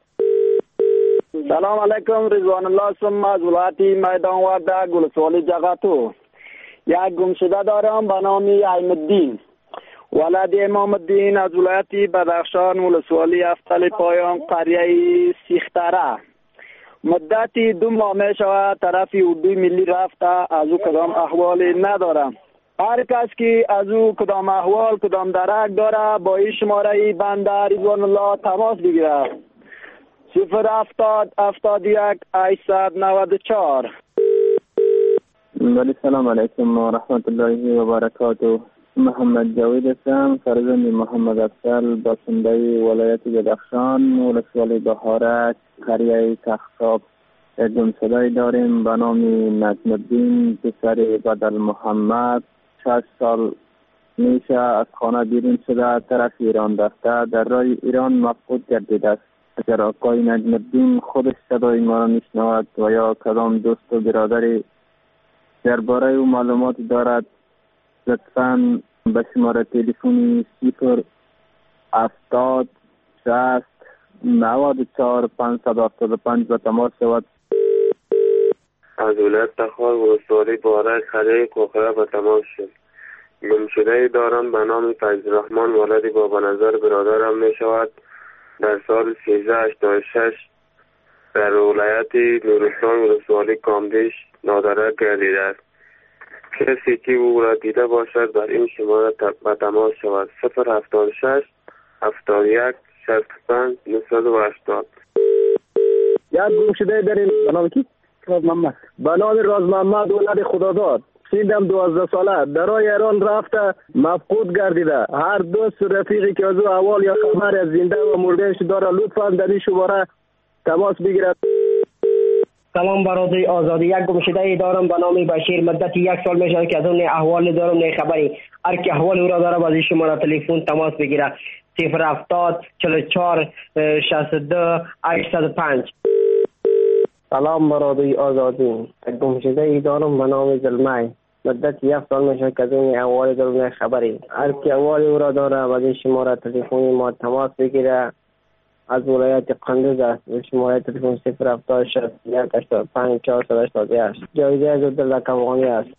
سلام علیکم. رضوان الله هستم از ولایت میدان وردک ولسوالی جغتو. یک گمشده دارم به نام ایم الدین ولد امام الدین از ولایت بدخشان ولسوالی افتل پایان قریه سیختره. مدتی دو ماه می شود طرف اردوی ملی رفته، از او کدام احوالی ندارم. هر کس که از او کدام احوال کدام درک داره با این شماره بنده رضوان الله تماس بگیره: صفر هفتاد هفتاد و یک هشتصد و نود و چهار. ولی سلام علیکم و رحمت الله و برکاته. محمد جاوید هستم، فرزند محمد افضل، باشنده ولایت بدخشان ولسوالی بهارک قریه تخصاب. گمشده داریم به نام نجم الدین پسر بدل محمد. شش سال میشه از خانه بیرون شده، طرف ایران رفته، در راه ایران مفقود گردیده است. اگر آقای نجم الدین خودش صدای ما را میشنود و یا کدام دوست و برادری درباره او معلومات دارد لطفاً به شماره تلفنی صفر هفتاد شصت نود و چهار پانصد و هفتاد و پنج به تماس شود. از ولایت تخار ولسوالی بارک خریه کوخرا به تماس شد. گمشده دارم به نام فیض الرحمن ولدی بابا نظر برادرم می شود. در سال سیزده هشتاد و شش در ولایت نورستان ولسوالی کامدیش نادرک گردیده است. کسی که او را دیده باشد در این شماره به تماس شود. صفر هفتاد و شش هفتاد و یک شصت و پنج نهصد و هشتاد. یک گمشده در این به نام کی؟ راز محمد. به نام راز محمد ولد خداداد. سیدم دوازده ساله درای ایران رفته مفقود گردیده. هر دوست رفیقی که از او احوال یا خبر از زنده و مردهش داره لطفا در این شماره تماس بگیرد. سلام برادری آزادی. یک گمشده دارم به نام بشیر. مدت یک سال میشه که از اون احوال دارم نه خبری. هر کی احوال او را داره باز این شماره تلفن تماس بگیره. صفر هفتاد چهل و چهار شصت و دو هشتصد و پنج. سلام برادری آزادی. یک گمشده دارم به نام زلمه. مدت یک سال میشه که از اون احوال دارم نه خبری. هر کی احوال او را داره باز این شماره تلفنی ما تماس بگیره. از ولایت قندوز است. شماره تلفن صفر هفتاد شصت یک هشتاد و پنج چهارصد و هشتاد و هشت. جایزه از عبدالله افغانی است.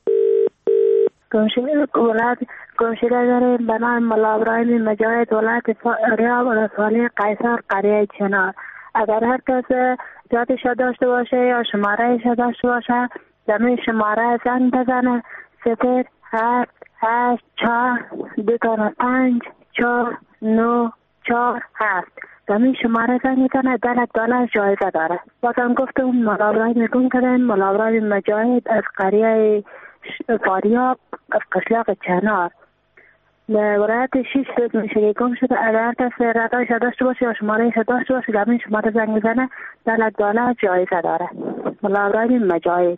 گمشده ولایت گمشده داریم به نام ملا ابراهیم مجاهد ولایت ریاب ولسوالی قیصر قریه چنار. اگر هر کس جاتش داشته باشه یا شمارهش داشته باشه در این شماره زنگ بزنه. صفر هفت هشت چهار دو تا پنج چهار نه چهار هفت. همین شماره زنگ میزنه. ده دلار جایزه داره. بازم گفتم ملا ابراهیم گم کردن. ملا ابراهیم مجاهد از قریه فاریاب از قشلاق چنار ولایت شیش سود میشه گم شده. اگر کسی ردایش داشته باشه یا شمارهش داشته باشه همین شماره زنگ میزنه. ده دلار جایزه داره. ملا ابراهیم مجاهد.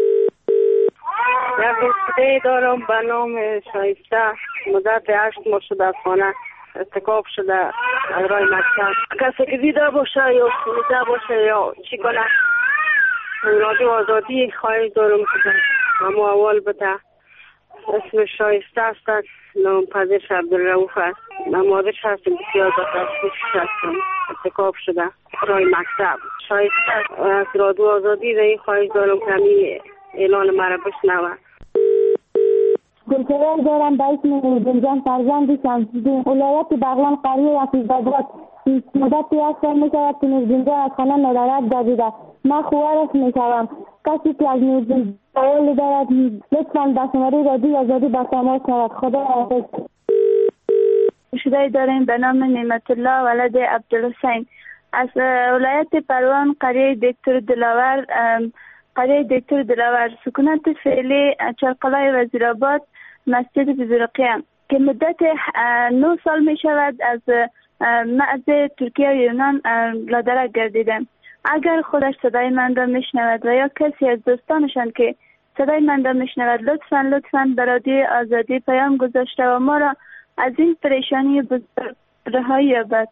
یک گمشده دارم به نام شایسته. مدت هشت ماه شده از خانه ارتکاب شده از راه مکتب. کسی که دیده باشه یا شنیده باشه یا چی کنه رادیو آزادی خواهی دارم که اما اول بده. اسم شایسته است. نام پدرش عبدالرؤوف است. من مادرش هستم. بسیار بسیارش هستم. ارتکاب شده راه مکتب. شایسته از رادیو آزادی رای خواهی دارم که همین اعلان مرا بشنوه. گمشده دارم به اسم نورجان فرزند شمس‌الدین ولایت بغلان قریه حفیظ‌آباد. مدت یک سال میشود که نورجان از خانه نادرک گردیده. من خواهرش میشوم. کسی که از نورجان سوال دارد لطفا به شماره رادیو آزادی به تماس شود. خدا حافظ. گمشده داریم به نام نعمت الله ولد عبدالحسین از ولایت پروان قریه دکتر دلاور. قریه دکتر دلاور سکونت فعلی چرقلای وزیرآباد مسجد بزرقیه که مدت نه سال می شود از مرز ترکیه و یونان لادرک گردیدم. اگر خودش صدای من را میشنود و یا کسی از دوستانشان که صدای من را میشنود لطفاً لطفاً به رادیو آزادی پیام گذاشته و ما را از این پریشانی بزرگ رهایی یابد.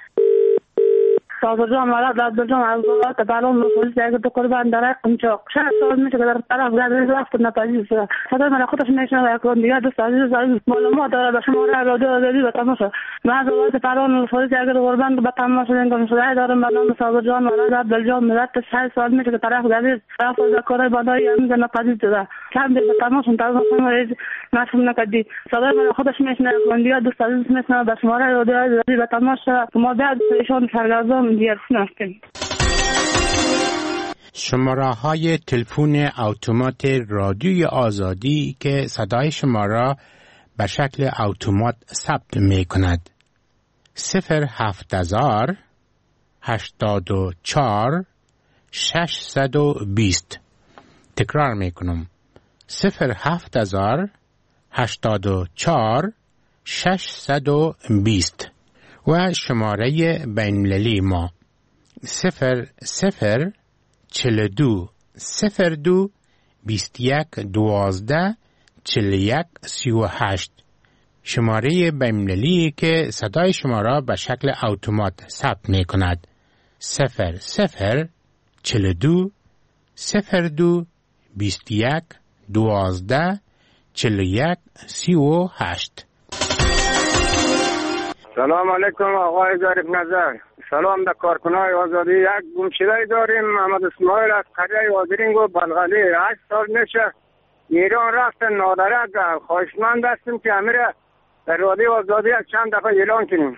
سازجان مرد عبدالجان از ولایت بغلان ولسوالی اگه دو قربان داره قمچاق شش سال میشه که در طرف گردش رفت نتایج شده. صدای من خودش میشنوه. یک دیگه دوست عزیز عزیز معلومات داره به شماره رادیو آزادی به تماشا. من از ولایت بغلان ولسوالی اگه قربان به تماشا دادم شده دارم به نام سازجان مرد عبدالجان مدت شش سال میشه که طرف گردش رفت و کارهای بادایی هم نتایج شده. کم به تماشا تماشا نشون نکردی. صدای من خودش میشنوه. دیگه دوست عزیز میشنوه به شماره رادیو آزادی به تماشا. ما بعد ایشون سرگردان شماره های تلفن اتومات رادیوی آزادی که صدای شما را به شکل اتومات ثبت می کند. صفر هفت هزار هشتاد و چهار ششصد و بیست. تکرار می کنم. صفر هفت هزار هشتاد و چهار ششصد و بیست. و شماره بین‌المللی ما صفر صفر چهل دو صفر دو بیست یک دوازده چهل یک سی و هشت. شماره بین‌المللی که صدای شما را به شکل اتومات ثبت می کند. صفر صفر چهل دو صفر دو بیست یک دوازده چهل یک سی و هشت. سلام علیکم آقای ظریف نظر. سلام در کارکنای آزادی. یک گمشده داریم محمد اسماعیل از قریه وادرینگ و بلغلی. هشت سال میشه ایران رفت نادرک. خواهشمند هستیم که امیر در رادیو آزادی از چند دفعه اعلان کنیم.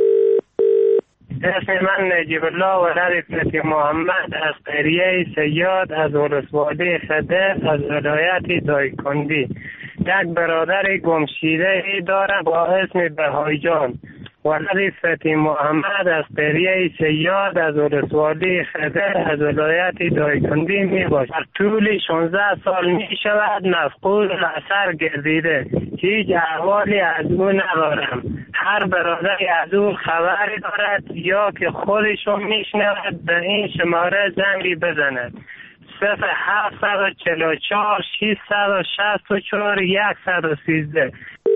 اسم من نجیب الله ولد فتحی محمد از قریه سیاد از ولسوالی خده از ولایت دایکندی. یک برادر گمشده دارم با اسم بهایی جان ولد فتحی محمد از قریه سیاد از ولسوالی خده از ولایت دایکندی می باشد. طول شانزده سال می شود مفقود اثر گردیده. هیچ احوالی از او ندارم. هر برادر از او خبری دارد یا که خودشون میشنود به این شماره زنگی بزند. صفر هفتصد و چهل و چهار ششصد و شصت و چهار صد و سیزده.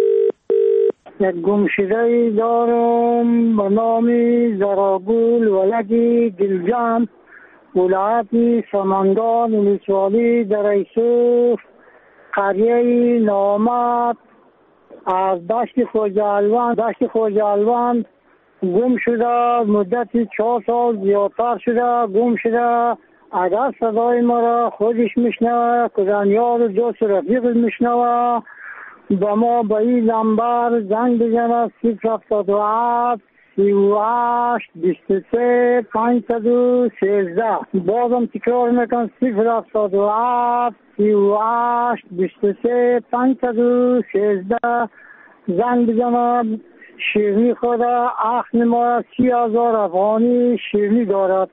یک گمشده دارم به نام زراگول ولدی گلجم ولایت سمنگان ولسوالی دریسوف قریه نامت از دشت خوجالوان دشت خوجالوان گم شده. مدت چهار سال زیادتر شده گم شده. اگر صدای ما را خودش میشنوه کدنیار و دوست رفیق میشنوه با ما به این نمبر زنگ بزنه صفر هفتاد و هفت سی و هشت بیست و سه پانصد و سیزده. بازم تکرار میکن صفر هفتاد و هفت سی و هشت بیست و سه پانصد و سیزده. زنگ بزنه. شیرنی خود اخن ما سی هزار افغانی شیرنی دارد.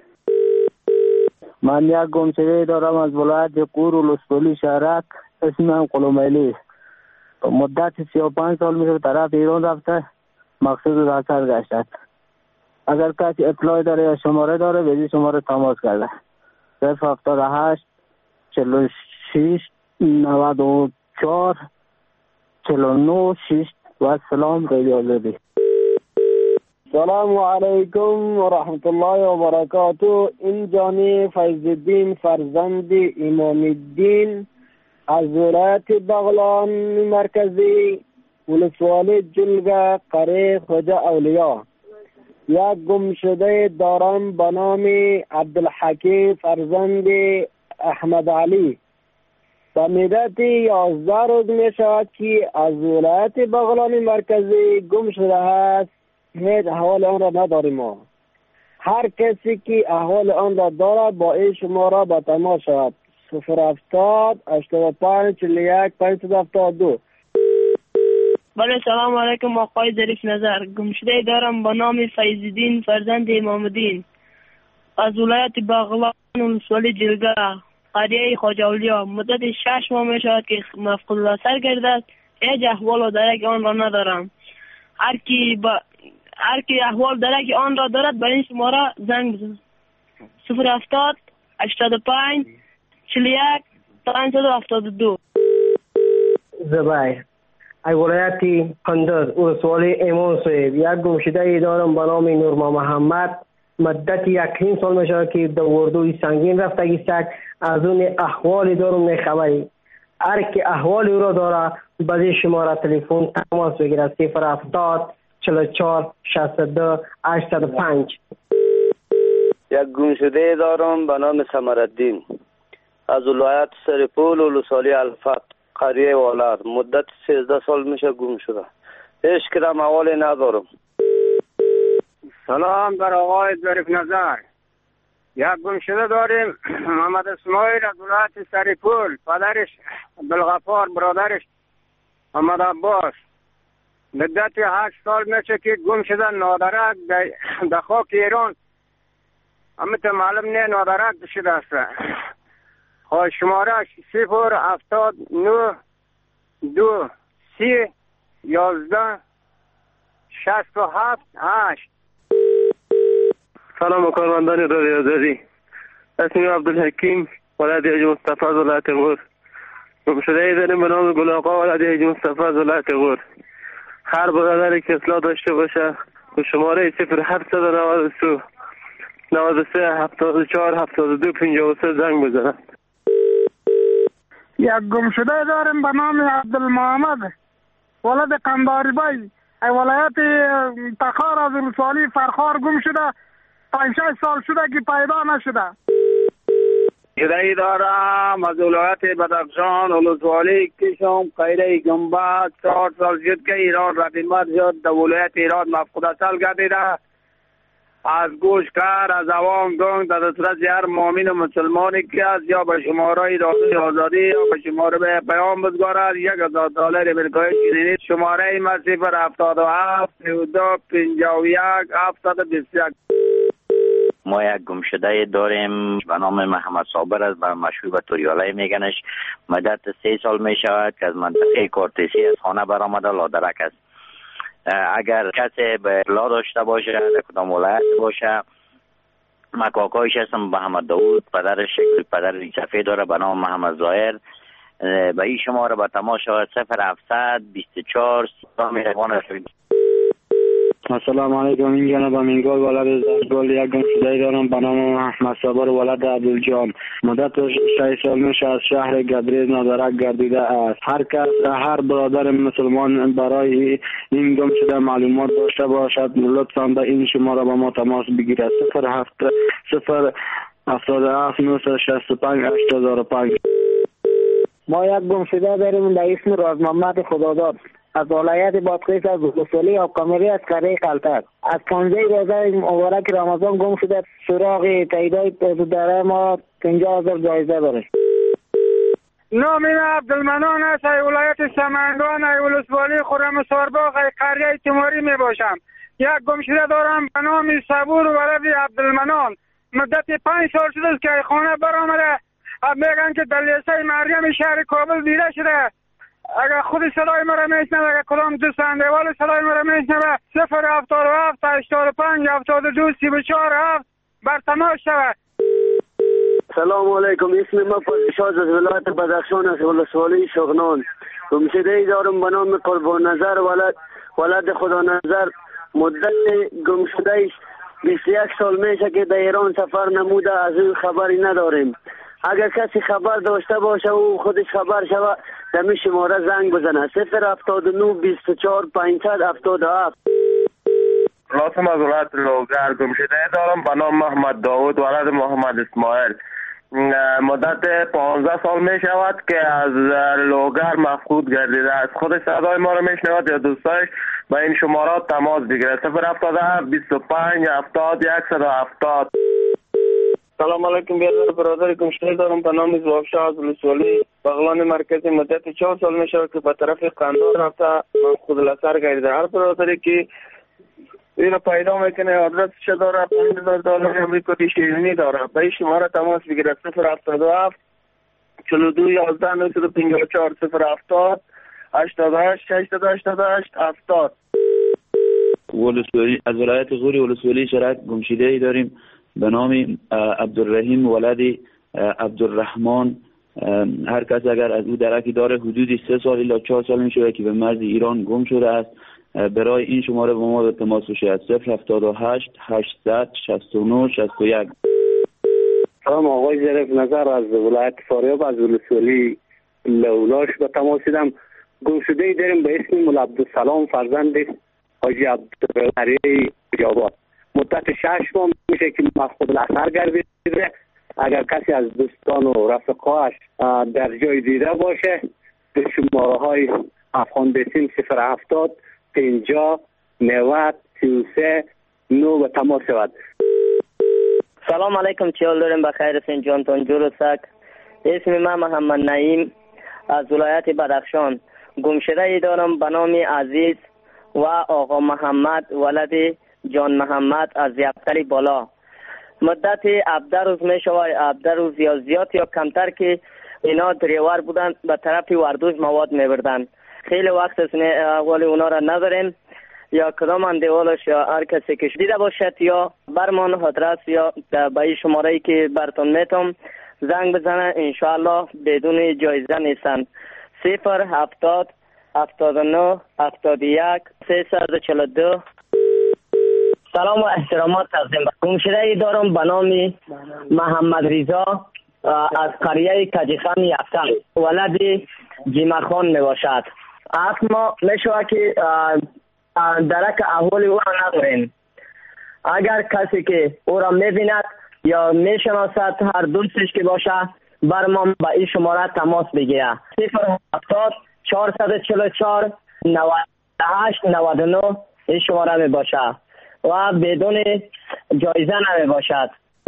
من یک گمشده دارم از ولایت قور ولسوالی شهرک. اسمم قلومیلی. مدت سی و پنج سال میشه طرف ایران رفته مقصود را سر گشتد. اگر کسی اطلاعی داره یا شماره داره به این شماره تماس کرده. صفر هفتاد و هشت چهل و شش نود و چهار چهل و نه شش. و سلام رادیو آزادی. سلام علیکم و رحمت الله و برکاته. این جانی فیض الدین فرزند امام الدین از ولایت بغلان مرکزی ولسوالی جلگه قریه خواجه اولیا. یک گمشده دارم به نام عبدالحکیم فرزند احمد علی. به مدت یازده روز می شود که از ولایت بغلان مرکزی گم شده است. هیچ احوال آن را نداریم ما. هر کسی که احوال آن را دارد با این شماره با تماس شود. صفر هفتاد هشتاد و پنج چهل و یک پانصد و هفتاد و دو. بله سلام علیکم آقای ظریف نظر. گمشده دارم با نام فیض‌الدین فرزند امام الدین از ولایت بغلان ولسوالی جلگه قریه خواجه اولیا. مدت شش ماه می شود که مفقود الاثر گردد. هیچ احوال و درک آن را ندارم. هر کی با هر کی احوال درک آن را دارد به این شماره زنگ بزن. صفر هفتاد هشتاد و پنج چهل و یک پانصد و هفتاد و دو. زبیر ای ولایت قندز ولسوالی امام صاحب. یک گمشده دارم به نام نورما محمد. مدت یک سال می شود که در اردوی سنگین رفتگی است. از اون احوال دارم نه خبری. هر کی احوال او را داره به این شماره تلفن تماس بگیرد. صفر هفتاد چهل و چهار شصت و دو هشتصد و پنج. یک گمشده دارم به نام سمرالدین از ولایت سرپول ولسوالی الفت قریه والر. مدت سیزده سال میشه گم شده. هیچ کدام احوالی ندارم. سلام بر آقای ظریف نظر. یک گمشده داریم محمد اسماعیل از ولایت سرپول. پدرش عبدالغفار برادرش محمد عباس. مدت هشت سال میشه که گم شده نادرک در خاک ایران. امیت معلوم نه نادرک شده است. خواهد شماره صفر هفتاد نه دو سی یازده شست و هفت هشت. سلام کارمندان رادیو آزادی. اسمم عبدالحکیم ولد حاجی مصطفی از ولایت غور. گمشده داریم به نام گل آقا ولد حاجی مصطفی از ولایت غور. هر برادری که اطلاع داشته باشه به شماره صفر هفتصد و نود و سه نود و سه هفتاد و چهار هفتاد و دو پنجاه و سه زنگ بزنند. یک گمشده داریم به نام عبدالمحمد ولد قنداری بای ولایت تخار از ولسوالی فرخار گم شده، پنج شش سال شده که پیدا نشده. گمشده دارم از ولایت بدخشان ولسوالی کشم قیره گنبد. چهار سال شد که ایران ردیمت شد، در ولایت ایران مفقود اصل گردیده. از گوش کار از عوام گنگ در دسترس هر مؤمن و مسلمانی که است یا به شماره رادیوی آزادی یا به شماره به پیام بزگارد یک هزار دلار امریکایی شیرینی. شماره ما صفر هفتاد و هفت نود پنجاه و یک هفتصد و بیست و یک. ما یک گمشده داریم به نام محمد صابر است و مشهور به توریاله میگنش. مدت سه سال می شود که از منطقه کورتیسی از خانه برآمده لادرک است. اگر کسی به اطلاع داشته باشه در کدام ولایت باشه، مکاکایش هستم محمد داود، پدرش شکل پدر ریسفه داره به نام محمد ظاهر. به این شماره به تماس شود صفر هفتصد بیست و چهار میروان شوید. السلام علیکم. این جناب امینگل ولد زرگل یک گمشده دارم به نام محمد صابر ولد عبدالجان. مدت شش سال میشه از شهر گدریز نادرک گردیده است. هر کس هر برادر مسلمان برای این گمشده معلومات داشته باشد لطفا به این شماره با ما تماس بگیرد. صفر هفت صفر هفتاد و هفت نهصد و شصت و پنج هشتاد و پنج. ما یک گمشده داریم در اسم راز محمد خداداد از ولایت بادغیس از ولسوالی آبکامری از قریه قلتک. از پانزده روزه مبارک رمضان گم شده. سراغ تعداد داره ما پنجاه هزار جایزه داره. نام من عبدالمنان است. ای ولایت سمنگان ای ولسوالی خرم سارباغ ای قریه تیماری می باشم. یک گمشده دارم به نام صبور ولد عبدالمنان. مدت پنج سال شده است که خانه برآمده. میگن که در لیسه مریم شهر کابل دیده شده. اگر خود صدای مرا میشنوه، اگر کدام دوست اندوال صدای مرا میشنوه، صفر هفتاد و هفت هشتاد و پنج هفتاد و دو سی و چهار هفت بر تماس شود. سلام علیکم. اسم ما فرشاد از ولایت بدخشان از ولسوالی شغنان. گمشده ای دارم به نام قربان نظر ولد ولد خدا نظر. مدت گمشده ایش بیست و یک سال میشه که در ایران سفر نموده، از او خبری نداریم. اگر کسی خبر داشته باشه و خودش خبر شود دمی شماره زنگ بزنه. صفر هفتاد و نه بیست و چهار پانصد هفتاد و هفت. لازم از ولایت لوگر گمشده دارم به نام محمد داود ولد محمد اسماعیل. مدت پانزده سال می شود که از لوگر مفقود گردیده است. خودش صدای ما رو می شنود یا دوستایش به این شمارات تماس بگیره. صفر هفتاد و هفت بیست و پنج هفتاد صد و هفتاد. سلام علیکم. بیادر برادر گمشده دارم به نام زوافشاه از ولسوالی بغلان مرکزی. مدت چهار سال می شود که به طرف قندار رفته مفقود الاثر گردیده. هر برادری که اینو پیدا میکنه آدرسش داره پنج هزار دلار امریکایی شیرینی داره. به این شماره تماس بگیره. صفر هفتاد و هفت چهل و دو یازده نهصد و پنجاه و چهار صفر هفتاد هشتاد و هشت هشتاد و هشت هشت هفتاد. ولسوالی از ولایت غوری ولسوالی شرک گمشده ای داریم به نام عبدالرحیم ولد عبدالرحمن. هر کس اگر از او درکی داره حدودی سه سال الی چهار سال میشه که به مرز ایران گم شده است، برای این شماره با ما به تماس باشید. صفر هفتاد و هشت هشتصد شصت و نه شصت و یک. سلام آقای ظریف نظر از ولایت فاریاب از ولسوالی لولاش به تماس دیدم. گمشده ای داریم به اسم مولا عبدالسلام فرزند حاجی عبدالقری جواد. مدت شش ماه میشه که مفقود الاثر گردیده. اگر کسی از دوستان و رفقاش در جای دیده باشه به شماره های افغان بسیم صفر هفتاد پنجاه نود سی و سه نو به تماس شود. سلام علیکم. چیال داریم بخیر سین جان تانجور سک. اسم من محمد نعیم از ولایت بدخشان. گمشده ای دارم به نام عزیز و آقا محمد ولد جان محمد از یفتری بالا. مدت هفده روز می شود، هفده روز یا زیاد یا کمتر که اینا دریور بودن به طرف وردوز مواد می بردن. خیلی وقت است احوال اونا را نداریم. یا کدام اندوالش یا هر کسی که دیده باشد یا برمان آدرس یا به این شماره ای که براتون میتم زنگ بزنه، انشاءالله بدون جایزه نیستن. صفر هفتاد هفتاد و نه هفتاد و یک سیصد و چهل و دو. سلام و احترامات تقدیم. گمشده ای دارم به نام محمد رضا از قریه کجیخان یفتر ولد جیمرخان می باشد. اما می شود که درک احوال او را نداریم. اگر کسی که او را می‌بیند یا می‌شناسد هر دوستش که باشه بر ما با این شماره تماس بگیره. صفر هفتاد چهارصد و چهل و چهار نود و هشت نود و نه این شماره می باشه و بدون جایزه نمی باشد.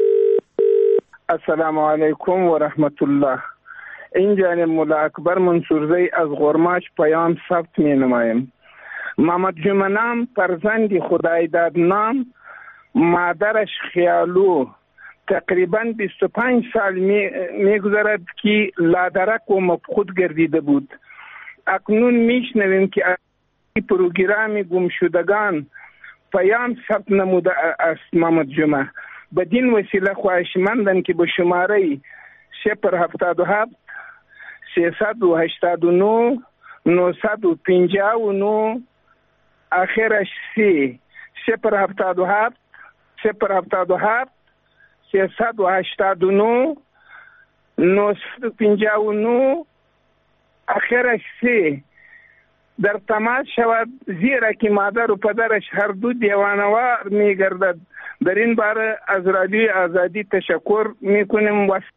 السلام علیکم و رحمت الله. این جانب مولا اکبر منصورزی از غرماش پیام ثبت می نمایم. محمد جمنام فرزند خدای داد نام، مادرش خیالو تقریبا بیست و پنج سال می گذرد که لادرک و مفقود گردیده بود. اکنون میشنویم که پروگرام گمشدگان پیام ثبت نموده است. محمد جمعه بدین وسیله خواهشمندم که به شماره صفر هفتاد و هفت سیصد و هشتاد و نه نهصد و پنجاه و نه آخرش سی صفر هفتاد و هفت صفر هفتاد و هفت سیصد و هشتاد و نه نهصد و پنجاه و نه آخرش سی در تماس شود، زیرا که مادر و پدرش هر دو دیوانوار می گردد. در این باره از رادیوی آزادی تشکر می کنیم. و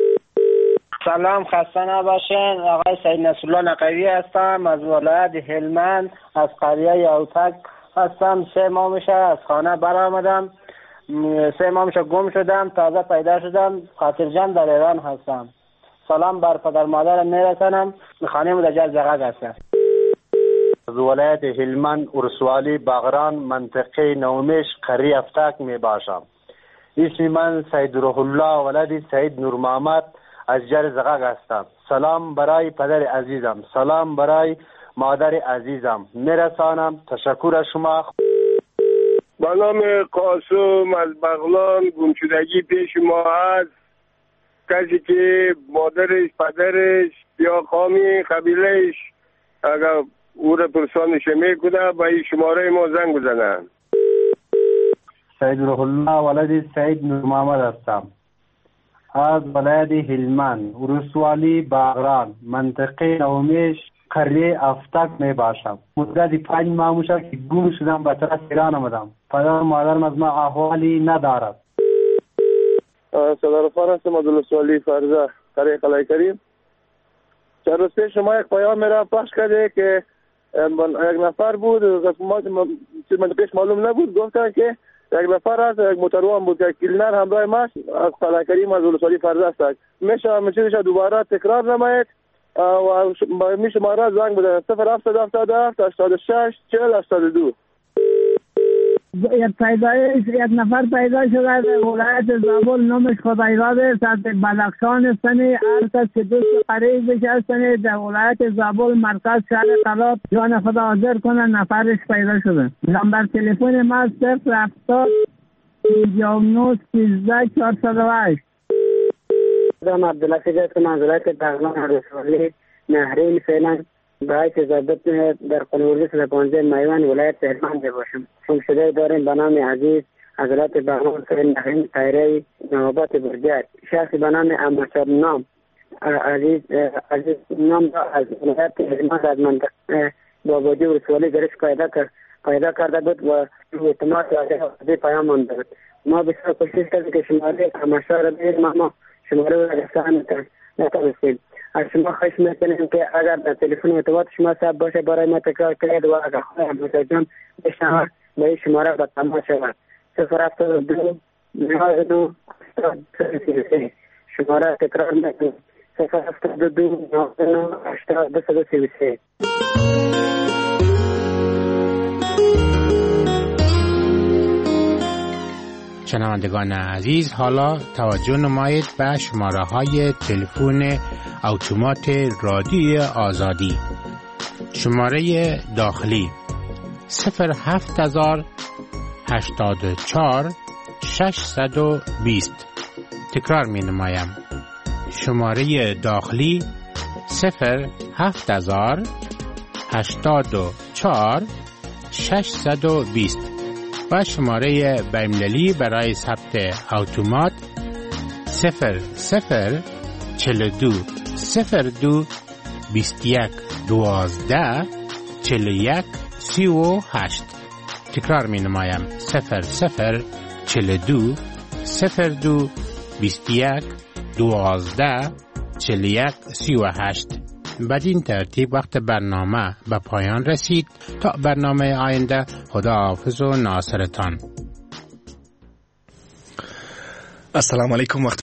سلام، خسته نباشین. آقای سید نصرالله نقوی هستم از ولایت هلمند، از قریه یوتک هستم. سه ماه میشه از خانه برآمدم، سه ماه میشه گم شدم، تازه پیدا شدم. خاطرجان در ایران هستم. سلام بر پدر مادرم میرسانم. خانه مدجر زغگ هستم. از ولایت هلمند ارسوالی باغران منطقه نومیش قریه افتاک می باشم. اسم من سید روح الله ولدی سید نور محمد از جر زغگ هستم. سلام برای پدر عزیزم، سلام برای مادر عزیزم میرسانم. تشکر از شما. با نام قاسم از بغلان. گمشدگی پیش ما هست. کسی که مادرش، پدرش یا قومی قبیلهش اگر او را پرسانش میکنه با این شماره ما زنگ بزنن. سید روح الله ولدی سید نور محمد هستم از ولایت هلمند ارسوالی باغران منطقه نومیش قریه افتک می باشم. مدت پنج ماه میشه که گم شدم، به طرف ایران آمدم. پدر و مادرم از ما احوالی ندارد. صدرفان هستم از ولسوالی فرزه قریه قلعه کریم. چند روز پیش شما یک پیام میرا پخش کرده که یک نفر بود، منطقهش معلوم نبود، گفتن که یک نفر هست، یک موتروان بود که کلینر همراه ما از قلعه کریم از ولسوالی فرزه است. میشه همچنین دوباره تکرار نماید و میشه ما را زنگ بزنید. صفر هفتاد هفتاد هفت هشتاد و شش چهل هشتاد و دو. یک پیدایش یک نفر پیدا شده در ولایت زابل، نامش خدایراد است، از بدخشان هستند. هر کس که دوست قریبش هستند در ولایت زابل مرکز شهر قلات جان خدا حاضر کنه، نفرش پیدا شده. نمبر تلفن ما صفر هفتاد پنجاه و نه سیزده چهارصد و هشت. نام عبدالحفیظ هستم از ولایت بغلان ارسوالی نهرین. فعلا برای تجارت در قنوردی سال پانزده میوان ولایت هلمند باشم. گمشده داریم به نام عزیز از ولایت بغلان سال نهرین قیره نوابات برجک. شخصی به نام امشب نام عزیز عزیز نام از ولایت هلمند از منطقه باباجی ارسوالی درش پیدا کرد پیدا کرده بود و اعتماد از پیام مانده بود. ما بسیار کوشش کردیم که شماره امشب را بگیریم، اما شماره را رسان نتوانستیم. از شما خواهش میکنیم که اگر در تلفن ارتباط شما ثبت باشه برای ما تکرار کنید و اگر خواهی مترجم بشنوه به این شماره با تماس شود. صفر هفتاد و دو نود و نه هشتاد و سه. شماره تکرار میکنیم. صفر هفتاد و دو نود و نه هشتاد و سه. شنوندگان عزیز، حالا توجه نمایید به شماره های تلفن اتومات رادیوی آزادی. شماره داخلی صفر هفت هزار هشتاد و چهار ششصد و بیست. تکرار می نمایم. شماره داخلی صفر هفت هزار هشتاد و چهار ششصد و بیست و شماره بین‌المللی برای ثبت اتومات صفر صفر چهل و دو صفر دو بیست و یک دوازده چهل و یک سی و هشت. تکرار می نمایم. صفر صفر چل دو صفر دو بیست یک دوازده چل یک سی و هشت. بدین ترتیب وقت برنامه به پایان رسید. تا برنامه آینده، خدا حافظ و ناصرتان. السلام علیکم. وقت